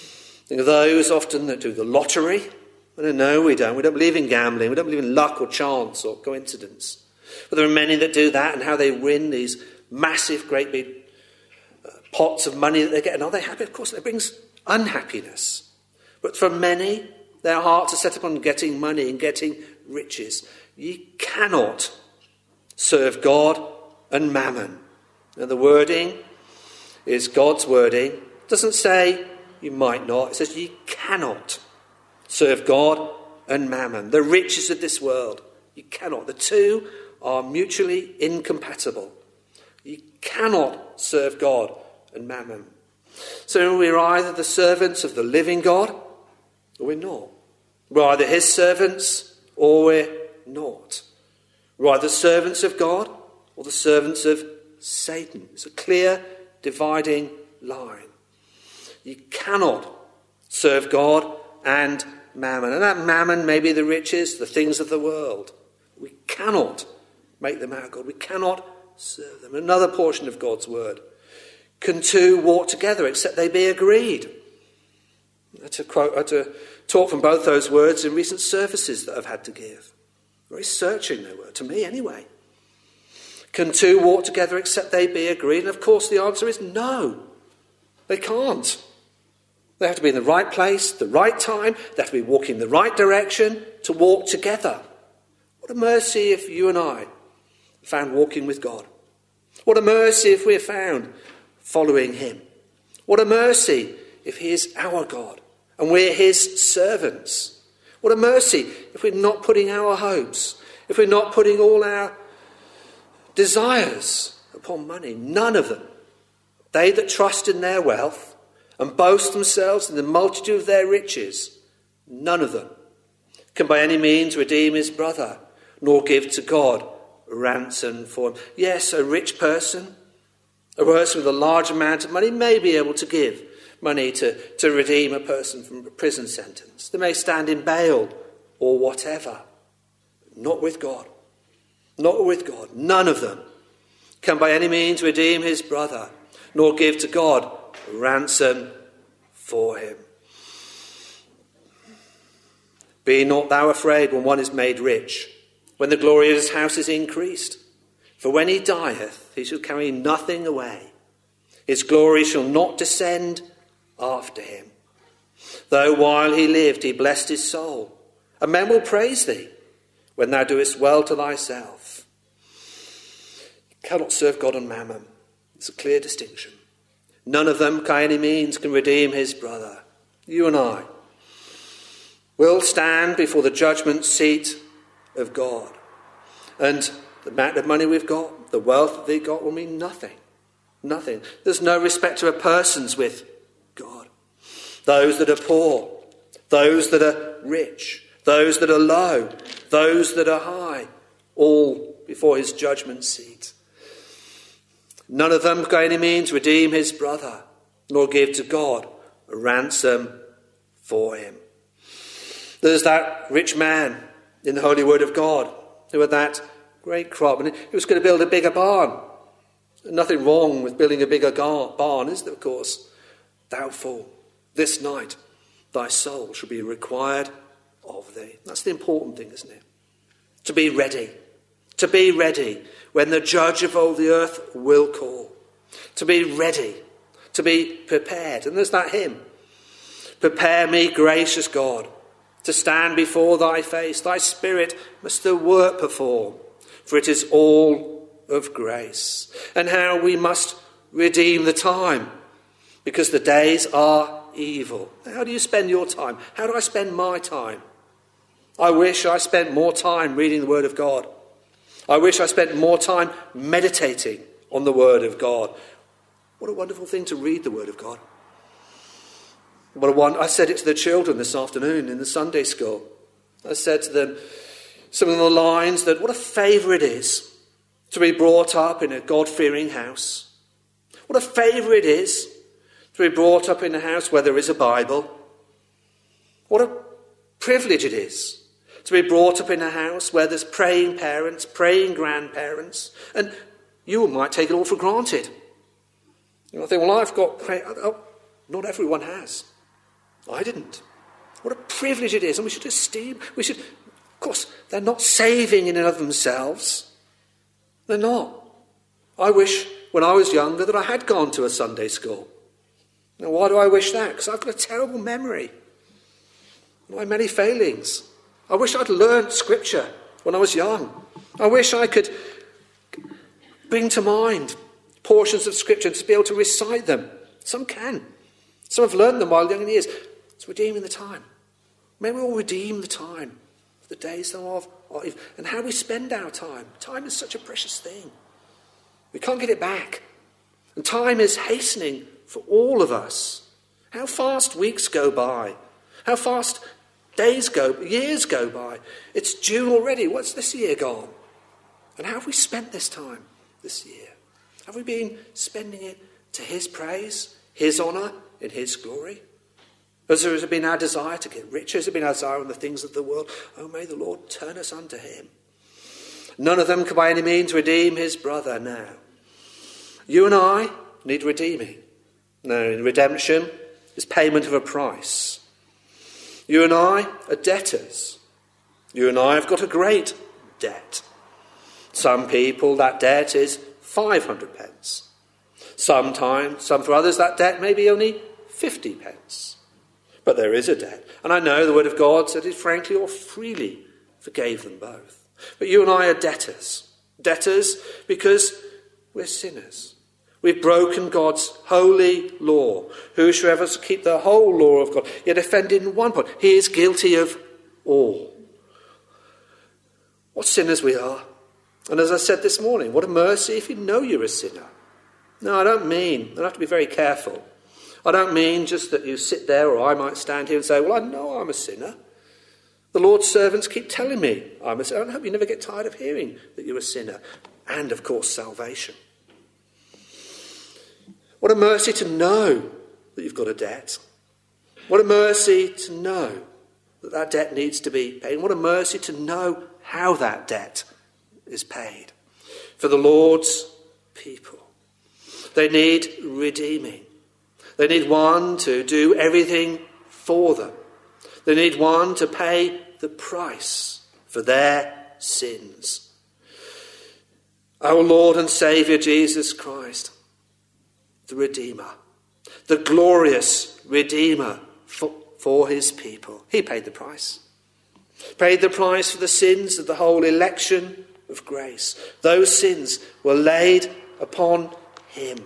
Think of those often that do the lottery. Well, no, we don't. We don't believe in gambling. We don't believe in luck or chance or coincidence. But there are many that do that, and how they win these massive, great big uh, pots of money that they get. And are they happy? Of course, it brings unhappiness. But for many, their hearts are set upon getting money and getting riches. Ye cannot serve God and mammon. Now, the wording is God's wording. It doesn't say you might not. It says ye cannot serve God and mammon, the riches of this world. You cannot. The two are mutually incompatible. You cannot serve God and mammon. So we're either the servants of the living God or we're not. We're either his servants or we're not. We're either servants of God or the servants of Satan. It's a clear dividing line. You cannot serve God and mammon. And that mammon may be the riches, the things of the world. We cannot make them our God. We cannot serve them. Another portion of God's word. Can two walk together except they be agreed? I had to, quote, I had to talk from both those words in recent services that I've had to give. Very searching they were, to me anyway. Can two walk together except they be agreed? And of course the answer is no. They can't. They have to be in the right place, the right time. They have to be walking in the right direction to walk together. What a mercy if you and I are found walking with God. What a mercy if we're found following him. What a mercy if he is our God and we're his servants. What a mercy if we're not putting our hopes, if we're not putting all our desires upon money. None of them. They that trust in their wealth and boast themselves in the multitude of their riches, none of them can by any means redeem his brother, nor give to God a ransom for him. Yes, a rich person, a person with a large amount of money, may be able to give money to, to redeem a person from a prison sentence. They may stand in bail or whatever. Not with God. Not with God. None of them can by any means redeem his brother, nor give to God a ransom for him. Be not thou afraid when one is made rich, when the glory of his house is increased. For when he dieth, he shall carry nothing away. His glory shall not descend after him. Though while he lived he blessed his soul, and men will praise thee when thou doest well to thyself. You cannot serve God and mammon. It's a clear distinction. None of them by any means can redeem his brother. You and I will stand before the judgment seat of God. And the amount of money we've got, the wealth that we've got will mean nothing. Nothing. There's no respecter of persons with God. Those that are poor, those that are rich, those that are low, those that are high, all before his judgment seat. None of them by any means redeem his brother, nor give to God a ransom for him. There's that rich man in the holy word of God who had that great crop, and he was going to build a bigger barn. Nothing wrong with building a bigger barn, is there, of course? Thou fool, this night thy soul shall be required of thee. That's the important thing, isn't it? To be ready. To be ready when the judge of all the earth will call. To be ready. To be prepared. And there's that hymn. Prepare me, gracious God, to stand before thy face. Thy spirit must the work perform, for it is all of grace. And how we must redeem the time, because the days are evil. How do you spend your time? How do I spend my time? I wish I spent more time reading the word of God. I wish I spent more time meditating on the word of God. What a wonderful thing to read the word of God. What a one, I said it to the children this afternoon in the Sunday school. I said to them some of the lines that what a favour it is to be brought up in a God-fearing house. What a favour it is to be brought up in a house where there is a Bible. What a privilege it is to be brought up in a house where there's praying parents, praying grandparents, and you might take it all for granted. You might think, well, I've got pray- oh, not everyone has. I didn't. What a privilege it is, and we should esteem, we should, of course, they're not saving in and of themselves. They're not. I wish when I was younger that I had gone to a Sunday school. Now, why do I wish that? Because I've got a terrible memory. My many failings. I wish I'd learned Scripture when I was young. I wish I could bring to mind portions of Scripture to be able to recite them. Some can. Some have learned them while young in years. It's redeeming the time. May we all redeem the time, the days thereof, and how we spend our time. Time is such a precious thing. We can't get it back. And time is hastening for all of us. How fast weeks go by. How fast days go, years go by. It's June already. What's this year gone? And how have we spent this time this year? Have we been spending it to his praise, his honour, and his glory? Has it been our desire to get rich? Has it been our desire on the things of the world? Oh, may the Lord turn us unto him. None of them can by any means redeem his brother now. You and I need redeeming. Now, redemption is payment of a price. You and I are debtors. You and I have got a great debt. Some people, that debt is five hundred pence. Sometimes, some for others, that debt may be only fifty pence. But there is a debt. And I know the word of God said it frankly or freely forgave them both. But you and I are debtors. Debtors because we're sinners. We've broken God's holy law. Whosoever keep the whole law of God, yet offend in one point, he is guilty of all. What sinners we are. And as I said this morning, what a mercy if you know you're a sinner. No, I don't mean, I have to be very careful. I don't mean just that you sit there, or I might stand here and say, well, I know I'm a sinner. The Lord's servants keep telling me I'm a sinner. I hope you never get tired of hearing that you're a sinner. And, of course, salvation. What a mercy to know that you've got a debt. What a mercy to know that that debt needs to be paid. And what a mercy to know how that debt is paid. For the Lord's people. They need redeeming. They need one to do everything for them. They need one to pay the price for their sins. Our Lord and Saviour Jesus Christ, the Redeemer, the glorious Redeemer for, for his people. He paid the price. Paid the price for the sins of the whole election of grace. Those sins were laid upon him.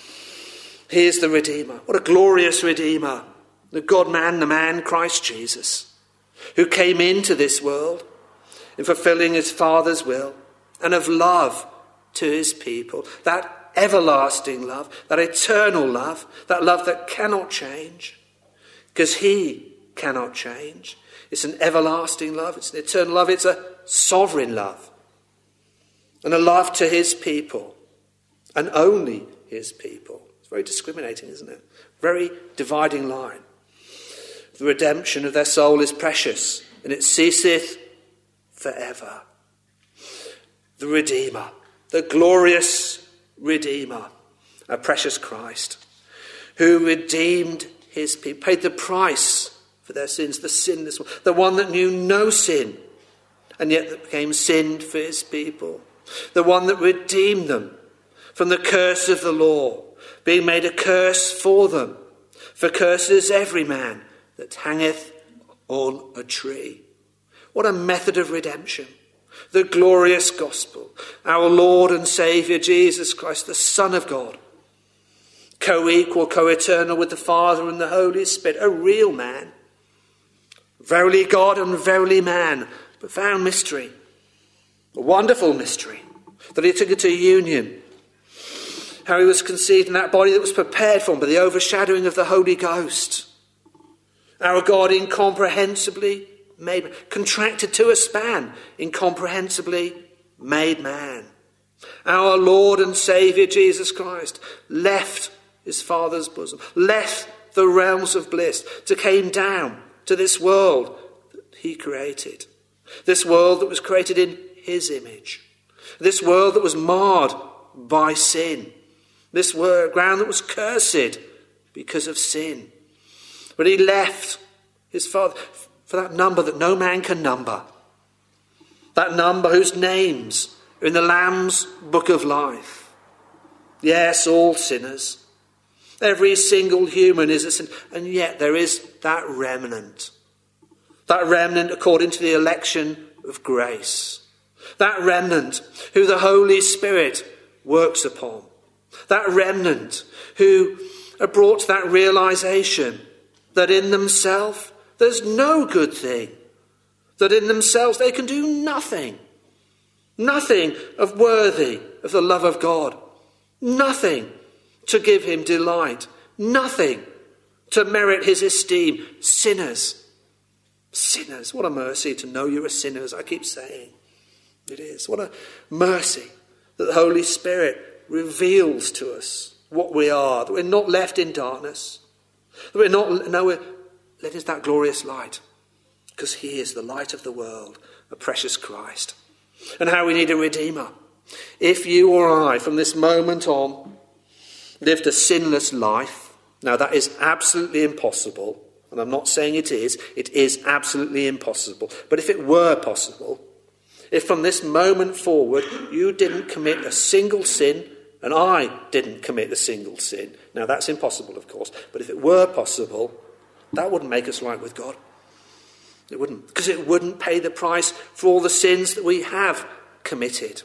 He is the Redeemer. What a glorious Redeemer. The God-man, the man, Christ Jesus, who came into this world in fulfilling his Father's will and of love to his people. That everlasting love, that eternal love, that love that cannot change because he cannot change. It's an everlasting love. It's an eternal love. It's a sovereign love. And a love to his people and only his people. Very discriminating, isn't it? Very dividing line. The redemption of their soul is precious, and it ceaseth forever. The Redeemer, the glorious Redeemer, our precious Christ, who redeemed his people, paid the price for their sins, the sinless one, the one that knew no sin, and yet that became sin for his people, the one that redeemed them from the curse of the law, being made a curse for them. For cursed is every man that hangeth on a tree. What a method of redemption. The glorious gospel. Our Lord and Saviour Jesus Christ, the Son of God. Co-equal, co-eternal with the Father and the Holy Spirit. A real man. Verily God and verily man. Profound mystery. A wonderful mystery. That he took into union. How he was conceived in that body that was prepared for him by the overshadowing of the Holy Ghost. Our God incomprehensibly made, contracted to a span, incomprehensibly made man. Our Lord and Saviour Jesus Christ left his Father's bosom, left the realms of bliss, to came down to this world that he created. This world that was created in his image. This world that was marred by sin. This ground that was cursed because of sin. But he left his Father for that number that no man can number. That number whose names are in the Lamb's book of life. Yes, all sinners. Every single human is a sin. And yet there is that remnant. That remnant according to the election of grace. That remnant who the Holy Spirit works upon. That remnant who are brought to that realization that in themselves there's no good thing. That in themselves they can do nothing. Nothing of worthy of the love of God. Nothing to give him delight. Nothing to merit his esteem. Sinners. Sinners. What a mercy to know you're a sinner, as I keep saying. It is. What a mercy that the Holy Spirit reveals to us what we are. That we're not left in darkness. That we're not, no, we're let us that glorious light. Because he is the light of the world, a precious Christ. And how we need a Redeemer. If you or I, from this moment on, lived a sinless life, now that is absolutely impossible, and I'm not saying it is, it is absolutely impossible. But if it were possible, if from this moment forward you didn't commit a single sin, and I didn't commit a single sin, now that's impossible, of course, but if it were possible, that wouldn't make us right with God. It wouldn't, because it wouldn't pay the price for all the sins that we have committed.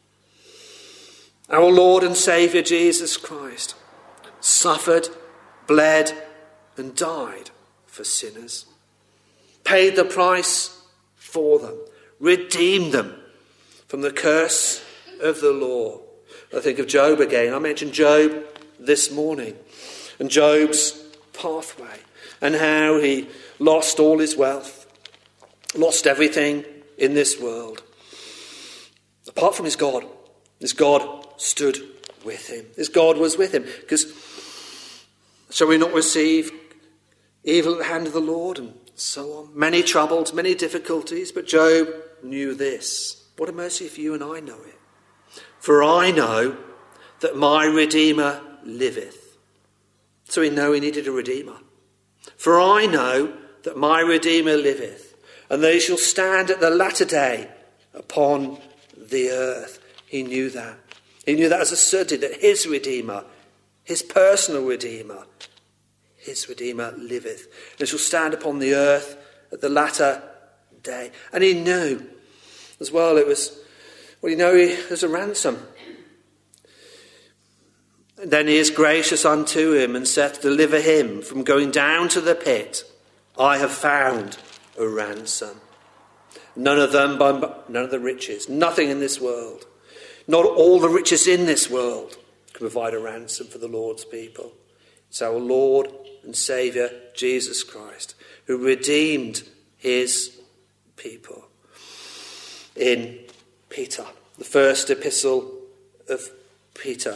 Our Lord and Saviour Jesus Christ suffered, bled and died for sinners. Paid the price for them. Redeemed them from the curse of the law. I think of Job again. I mentioned Job this morning. And Job's pathway. And how he lost all his wealth. Lost everything in this world. Apart from his God. His God stood with him. His God was with him. Because shall we not receive evil at the hand of the Lord? And so on. Many troubles, many difficulties. But Job knew this. What a mercy if you and I know it. For I know that my Redeemer liveth. So we know he needed a Redeemer. For I know that my Redeemer liveth. And they shall stand at the latter day upon the earth. He knew that. He knew that as a certainty that his Redeemer, his personal Redeemer, his Redeemer liveth. And shall stand upon the earth at the latter day. And he knew as well it was, well, you know, there's a ransom. And then he is gracious unto him and saith, deliver him from going down to the pit. I have found a ransom. None of them, none of the riches, nothing in this world, not all the riches in this world can provide a ransom for the Lord's people. It's our Lord and Saviour, Jesus Christ, who redeemed his people. In Peter, the first epistle of Peter,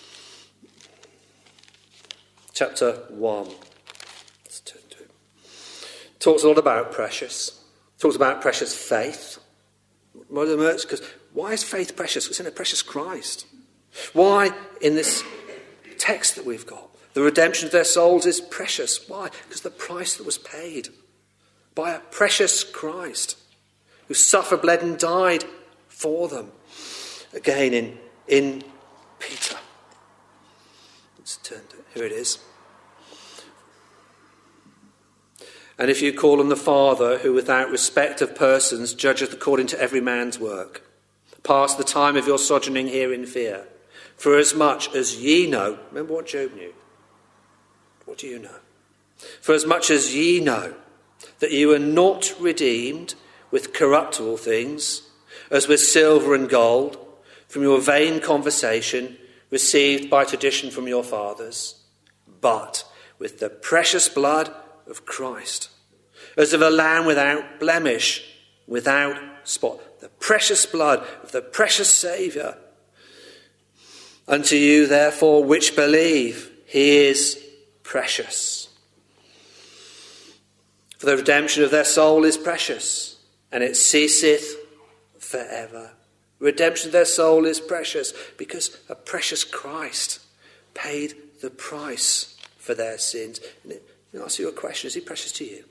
chapter one. Let's turn to it. Talks a lot about precious. Talks about precious faith. Because why is faith precious? It's in a precious Christ. Why in this text that we've got, the redemption of their souls is precious. Why? Because the price that was paid by a precious Christ who suffered, bled and died for them. Again in, in Peter. Let's turn to it. Here it is. And if you call on the Father, who without respect of persons judgeth according to every man's work, pass the time of your sojourning here in fear. For as much as ye know, remember what Job knew. What do you know? For as much as ye know that you are not redeemed with corruptible things, as with silver and gold, from your vain conversation received by tradition from your fathers, but with the precious blood of Christ, as of a lamb without blemish, without spot. The precious blood of the precious Saviour. Unto you, therefore, which believe, he is precious. For the redemption of their soul is precious, and it ceaseth forever. Redemption of their soul is precious because a precious Christ paid the price for their sins. And it Let me ask you a question. Is he precious to you?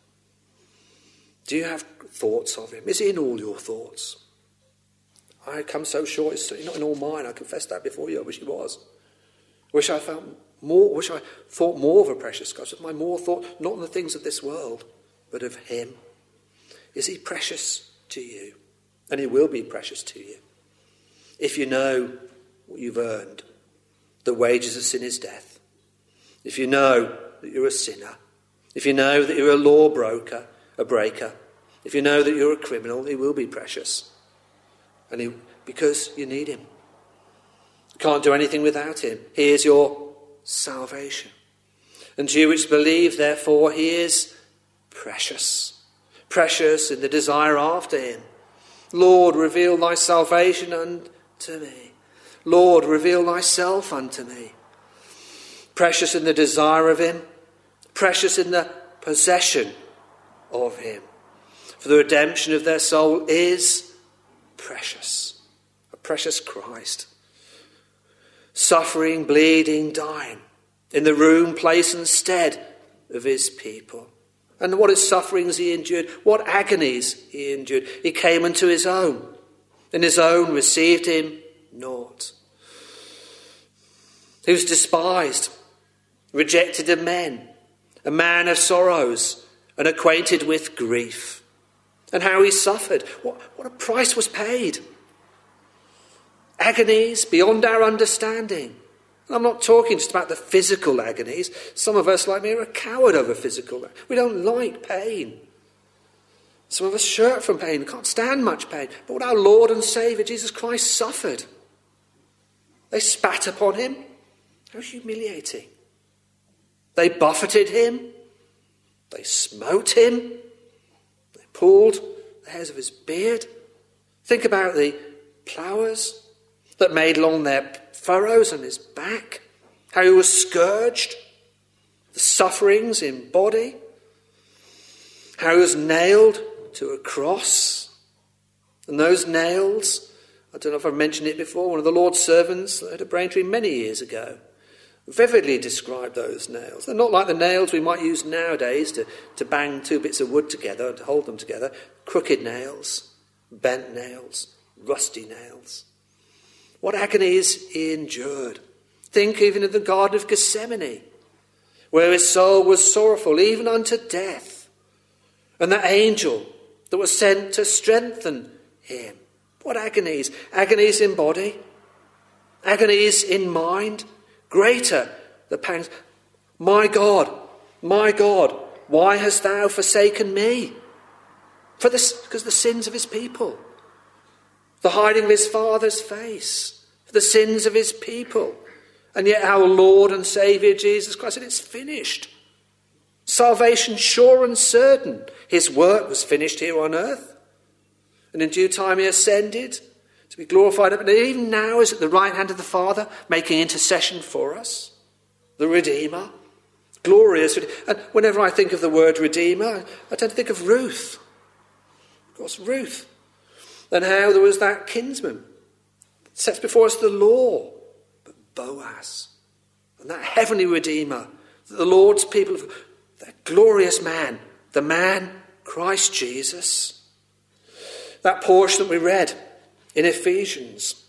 Do you have thoughts of him? Is he in all your thoughts? I come so short. It's not in all mine. I confess that before you. I wish he was. I wish I felt more. Wish I thought more of a precious God. My more thought, not on the things of this world, but of him. Is he precious to you? And he will be precious to you. If you know what you've earned, the wages of sin is death. If you know that you're a sinner, if you know that you're a law broker, a breaker, if you know that you're a criminal, he will be precious. And he, because you need him. You can't do anything without him. He is your salvation. And to you which believe, therefore, he is precious. Precious in the desire after him. Lord, reveal thy salvation unto me. Lord, reveal thyself unto me. Precious in the desire of him. Precious in the possession of him. For the redemption of their soul is precious. A precious Christ. Suffering, bleeding, dying. In the room, place and stead of his people. And what his sufferings he endured. What agonies he endured. He came unto his own. And his own received him not. He was despised. Rejected of men. A man of sorrows. And acquainted with grief. And how he suffered. What, what a price was paid. Agonies beyond our understanding. And I'm not talking just about the physical agonies. Some of us, like me, are a coward over physical. We don't like pain. Some of us shirk from pain, can't stand much pain. But what our Lord and Saviour, Jesus Christ, suffered. They spat upon him. How humiliating. They buffeted him. They smote him. They pulled the hairs of his beard. Think about the ploughers that made along their furrows on his back. How he was scourged. The sufferings in body. How he was nailed to a cross. And those nails, I don't know if I've mentioned it before, one of the Lord's servants at a Braintree many years ago vividly described those nails. They're not like the nails we might use nowadays to, to bang two bits of wood together, to hold them together. Crooked nails, bent nails, rusty nails. What agonies he endured. Think even of the Garden of Gethsemane, where his soul was sorrowful even unto death. And that angel that was sent to strengthen him. What agonies? Agonies in body. Agonies in mind. Greater the pangs. My God, my God, why hast thou forsaken me? For this, because the sins of his people. The hiding of his Father's face. For the sins of his people. And yet our Lord and Saviour Jesus Christ said, it's finished. Salvation sure and certain. His work was finished here on earth. And in due time he ascended to be glorified up. And even now is at the right hand of the Father, making intercession for us. The Redeemer. Glorious. And whenever I think of the word Redeemer, I tend to think of Ruth. Of course, Ruth. And how there was that kinsman. Sets before us the law. But Boaz. And that heavenly Redeemer. The Lord's people. That glorious man. The man, Christ Jesus. That portion that we read in Ephesians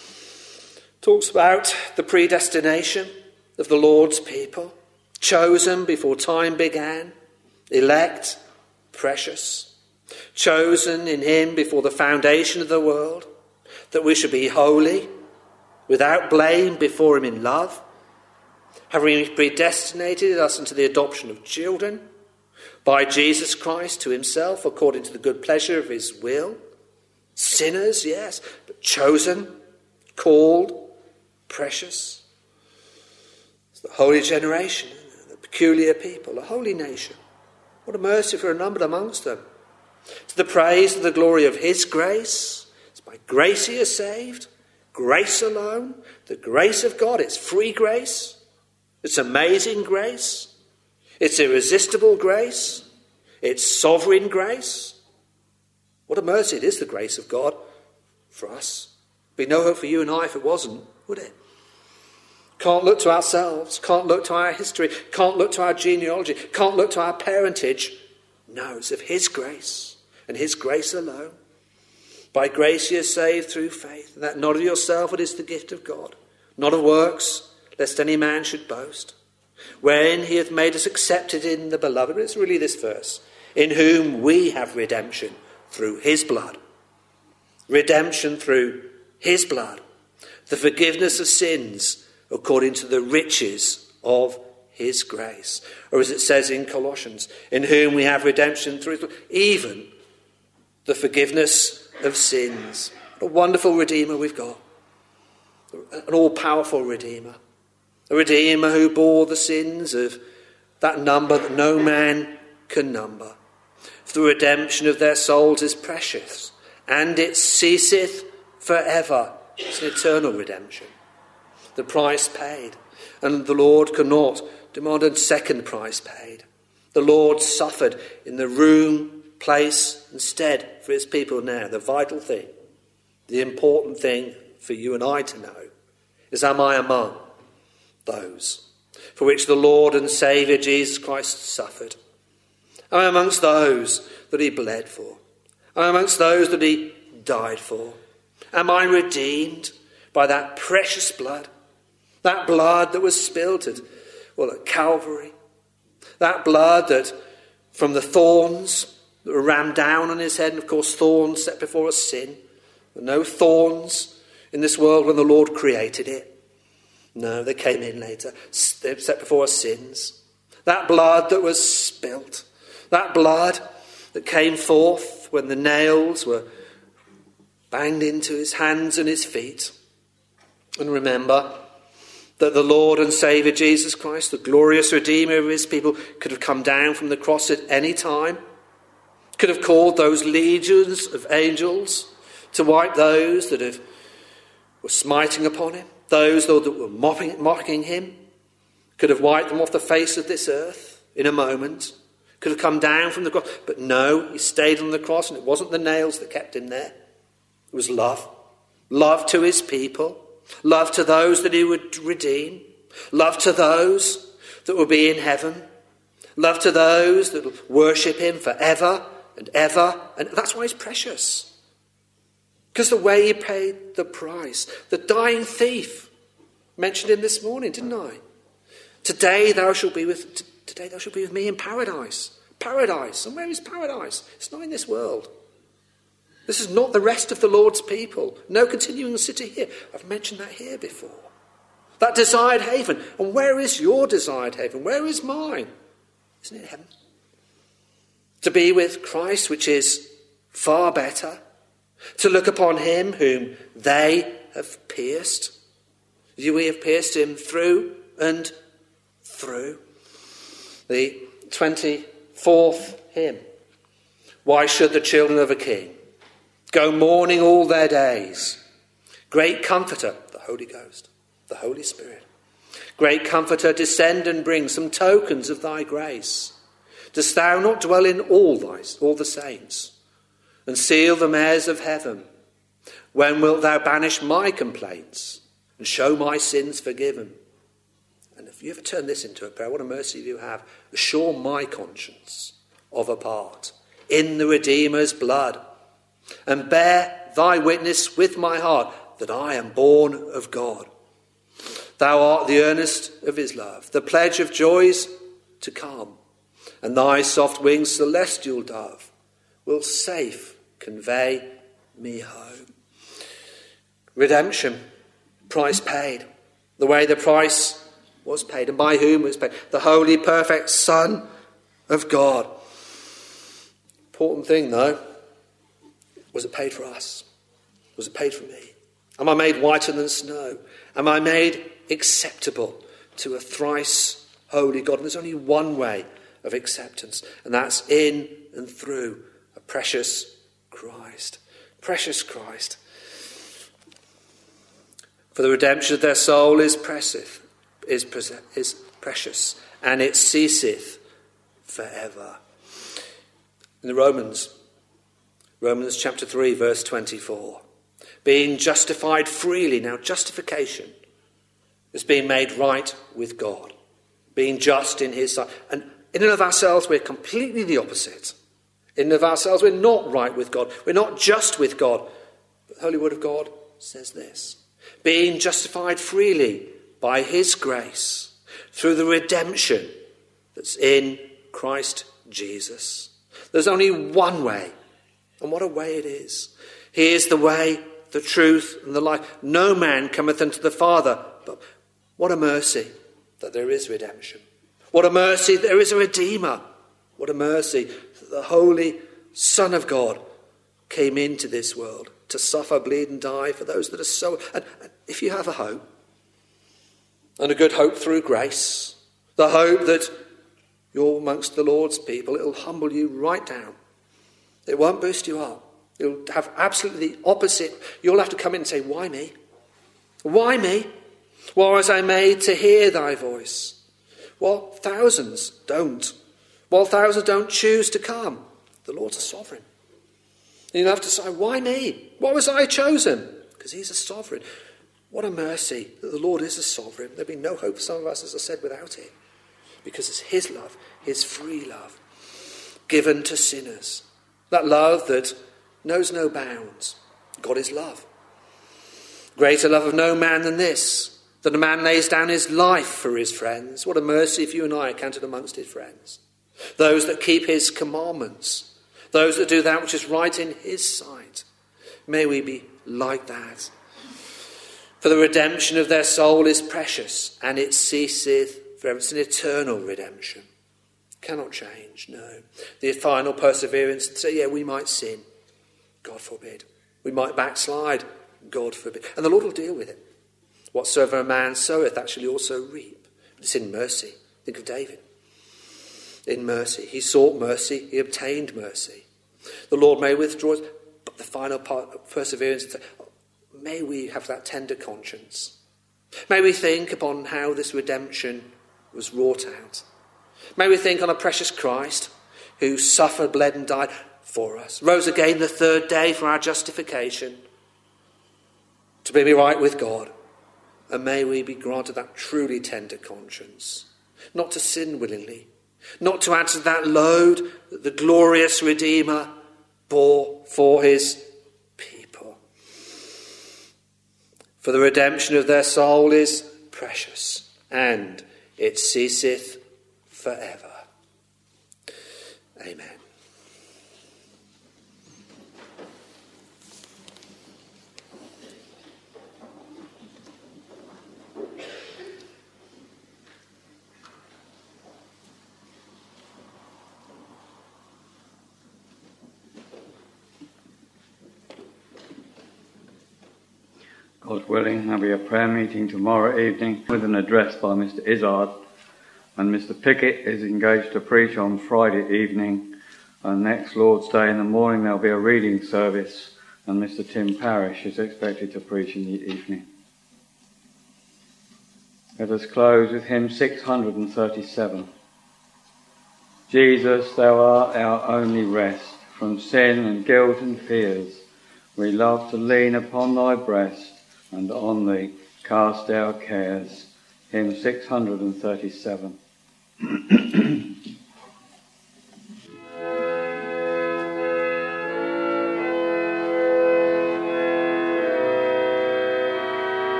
talks about the predestination of the Lord's people, chosen before time began, elect, precious, chosen in him before the foundation of the world, that we should be holy, without blame before him in love, having predestinated us unto the adoption of children, by Jesus Christ to himself, according to the good pleasure of his will. Sinners, yes, but chosen, called, precious. It's the holy generation, the peculiar people, a holy nation. What a mercy for a number amongst them. To the praise of the glory of his grace. It's by grace he is saved. Grace alone. The grace of God. It's free grace. It's amazing grace. It's irresistible grace. It's sovereign grace. What a mercy it is, the grace of God for us. It'd be no hope for you and I if it wasn't, would it? Can't look to ourselves, can't look to our history, can't look to our genealogy, can't look to our parentage. No, it's of his grace and his grace alone. By grace ye are saved through faith, and that not of yourself, it is the gift of God, not of works, lest any man should boast. Wherein he hath made us accepted in the beloved. But it's really this verse. In whom we have redemption through his blood. Redemption through his blood. The forgiveness of sins according to the riches of his grace. Or as it says in Colossians, in whom we have redemption through even the forgiveness of sins. What a wonderful Redeemer we've got. An all-powerful Redeemer. A Redeemer who bore the sins of that number that no man can number. The redemption of their souls is precious, and it ceaseth forever. It's an eternal redemption. The price paid, and the Lord cannot demand a second price paid. The Lord suffered in the room, place, and stead for his people now. The vital thing, the important thing for you and I to know is, am I among those for which the Lord and Saviour Jesus Christ suffered? Am I amongst those that he bled for? Am I amongst those that he died for? Am I redeemed by that precious blood? That blood that was spilled at, well, at Calvary. That blood that from the thorns that were rammed down on his head, and of course thorns set before us sin. There were no thorns in this world when the Lord created it. No, they came in later. They set before us sins. That blood that was spilt. That blood that came forth when the nails were banged into his hands and his feet. And remember that the Lord and Saviour Jesus Christ, the glorious Redeemer of his people, could have come down from the cross at any time, could have called those legions of angels to wipe those that have, were smiting upon him, those that were mocking, mocking him, could have wiped them off the face of this earth in a moment, could have come down from the cross. But no, he stayed on the cross, and it wasn't the nails that kept him there. It was love. Love to his people. Love to those that he would redeem. Love to those that will be in heaven. Love to those that will worship him forever and ever. And that's why he's precious. Because the way he paid the price. The dying thief. Mentioned him this morning, didn't I? Today thou shalt be with today thou shalt be with me in paradise. Paradise. And where is paradise? It's not in this world. This is not the rest of the Lord's people. No continuing city here. I've mentioned that here before. That desired haven. And where is your desired haven? Where is mine? Isn't it heaven? To be with Christ, which is far better. To look upon him whom they have pierced. We have pierced him through and through. The twenty-fourth hymn. Why should the children of a king go mourning all their days? Great Comforter, the Holy Ghost, the Holy Spirit. Great Comforter, descend and bring some tokens of thy grace. Dost thou not dwell in all thy, all the saints, and seal the heirs of heaven? When wilt thou banish my complaints and show my sins forgiven? And if you ever turn this into a prayer, what a mercy you have. Assure my conscience of a part in the Redeemer's blood, and bear thy witness with my heart that I am born of God. Thou art the earnest of his love, the pledge of joys to come, and thy soft wings, celestial dove, will safe convey me home. Redemption, price paid, the way the price was paid, and by whom it was paid. The holy, perfect Son of God. Important thing, though, was it paid for us? Was it paid for me? Am I made whiter than snow? Am I made acceptable to a thrice holy God? And there's only one way of acceptance, and that's in and through a precious Christ. Precious Christ. For the redemption of their soul is precious, is, is precious, and it ceaseth forever. In the Romans, Romans chapter three, verse twenty-four. Being justified freely. Now, justification is being made right with God, being just in his sight. And in and of ourselves, we're completely the opposite. In and of ourselves, we're not right with God. We're not just with God. But the Holy Word of God says this: being justified freely by his grace through the redemption that's in Christ Jesus. There's only one way, and what a way it is. He is the way, the truth, and the life. No man cometh unto the Father. But what a mercy that there is redemption. What a mercy that there is a Redeemer. What a mercy that the Holy Son of God came into this world to suffer, bleed, and die for those that are so... And, and if you have a hope, and a good hope through grace, the hope that you're amongst the Lord's people, it'll humble you right down. It won't boost you up. It'll have absolutely the opposite. You'll have to come in and say, why me? Why me? Why was I made to hear thy voice? Well, thousands don't. While thousands don't choose to come, the Lord's a sovereign. And you'll have to say, why me? Why was I chosen? Because he's a sovereign. What a mercy that the Lord is a sovereign. There'd be no hope for some of us, as I said, without it. Because it's his love, his free love, given to sinners. That love that knows no bounds. God is love. Greater love of no man than this, that a man lays down his life for his friends. What a mercy if you and I are counted amongst his friends. Those that keep his commandments. Those that do that which is right in his sight. May we be like that. For the redemption of their soul is precious, and it ceaseth forever. It's an eternal redemption. Cannot change, no. The final perseverance, so yeah, we might sin. God forbid. We might backslide. God forbid. And the Lord will deal with it. Whatsoever a man soweth, that shall he also reap. But it's in mercy. Think of David. In mercy. He sought mercy. He obtained mercy. The Lord may withdraw us, but the final part of perseverance, may we have that tender conscience. May we think upon how this redemption was wrought out. May we think on a precious Christ who suffered, bled and died for us, rose again the third day for our justification, to be right with God. And may we be granted that truly tender conscience, not to sin willingly, not to add to that load that the glorious Redeemer bore for his people. For the redemption of their soul is precious, and it ceaseth forever. Amen. God willing, there'll be a prayer meeting tomorrow evening with an address by Mister Izzard, and Mister Pickett is engaged to preach on Friday evening, and next Lord's Day in the morning there'll be a reading service, and Mister Tim Parrish is expected to preach in the evening. Let us close with hymn six hundred thirty-seven. Jesus, thou art our only rest from sin and guilt and fears. We love to lean upon thy breast, and on thee cast our cares. Hymn six hundred thirty-seven.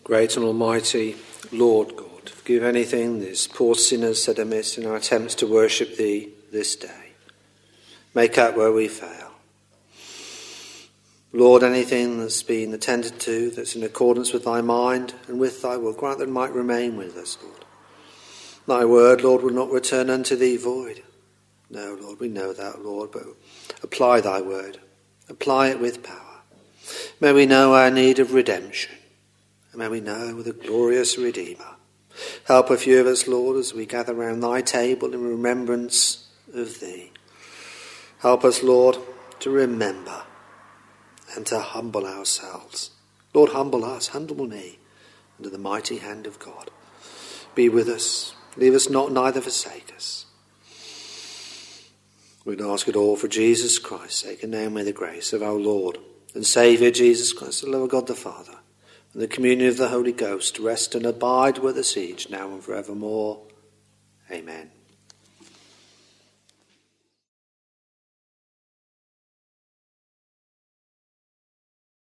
Great and almighty Lord God, forgive anything these poor sinners said amiss in our attempts to worship thee this day. Make up where we fail. Lord, anything that's been attended to that's in accordance with thy mind and with thy will, grant that it might remain with us, Lord. Thy word, Lord, will not return unto thee void. No, Lord, we know that, Lord, but apply thy word. Apply it with power. May we know our need of redemption. And may we know the glorious Redeemer. Help a few of us, Lord, as we gather round thy table in remembrance of thee. Help us, Lord, to remember and to humble ourselves. Lord, humble us, humble me, under the mighty hand of God. Be with us. Leave us not, neither forsake us. We ask it all for Jesus Christ's sake, and now may the grace of our Lord and Saviour Jesus Christ, the love of God the Father, and the communion of the Holy Ghost rest and abide with us each, now and forevermore. Amen.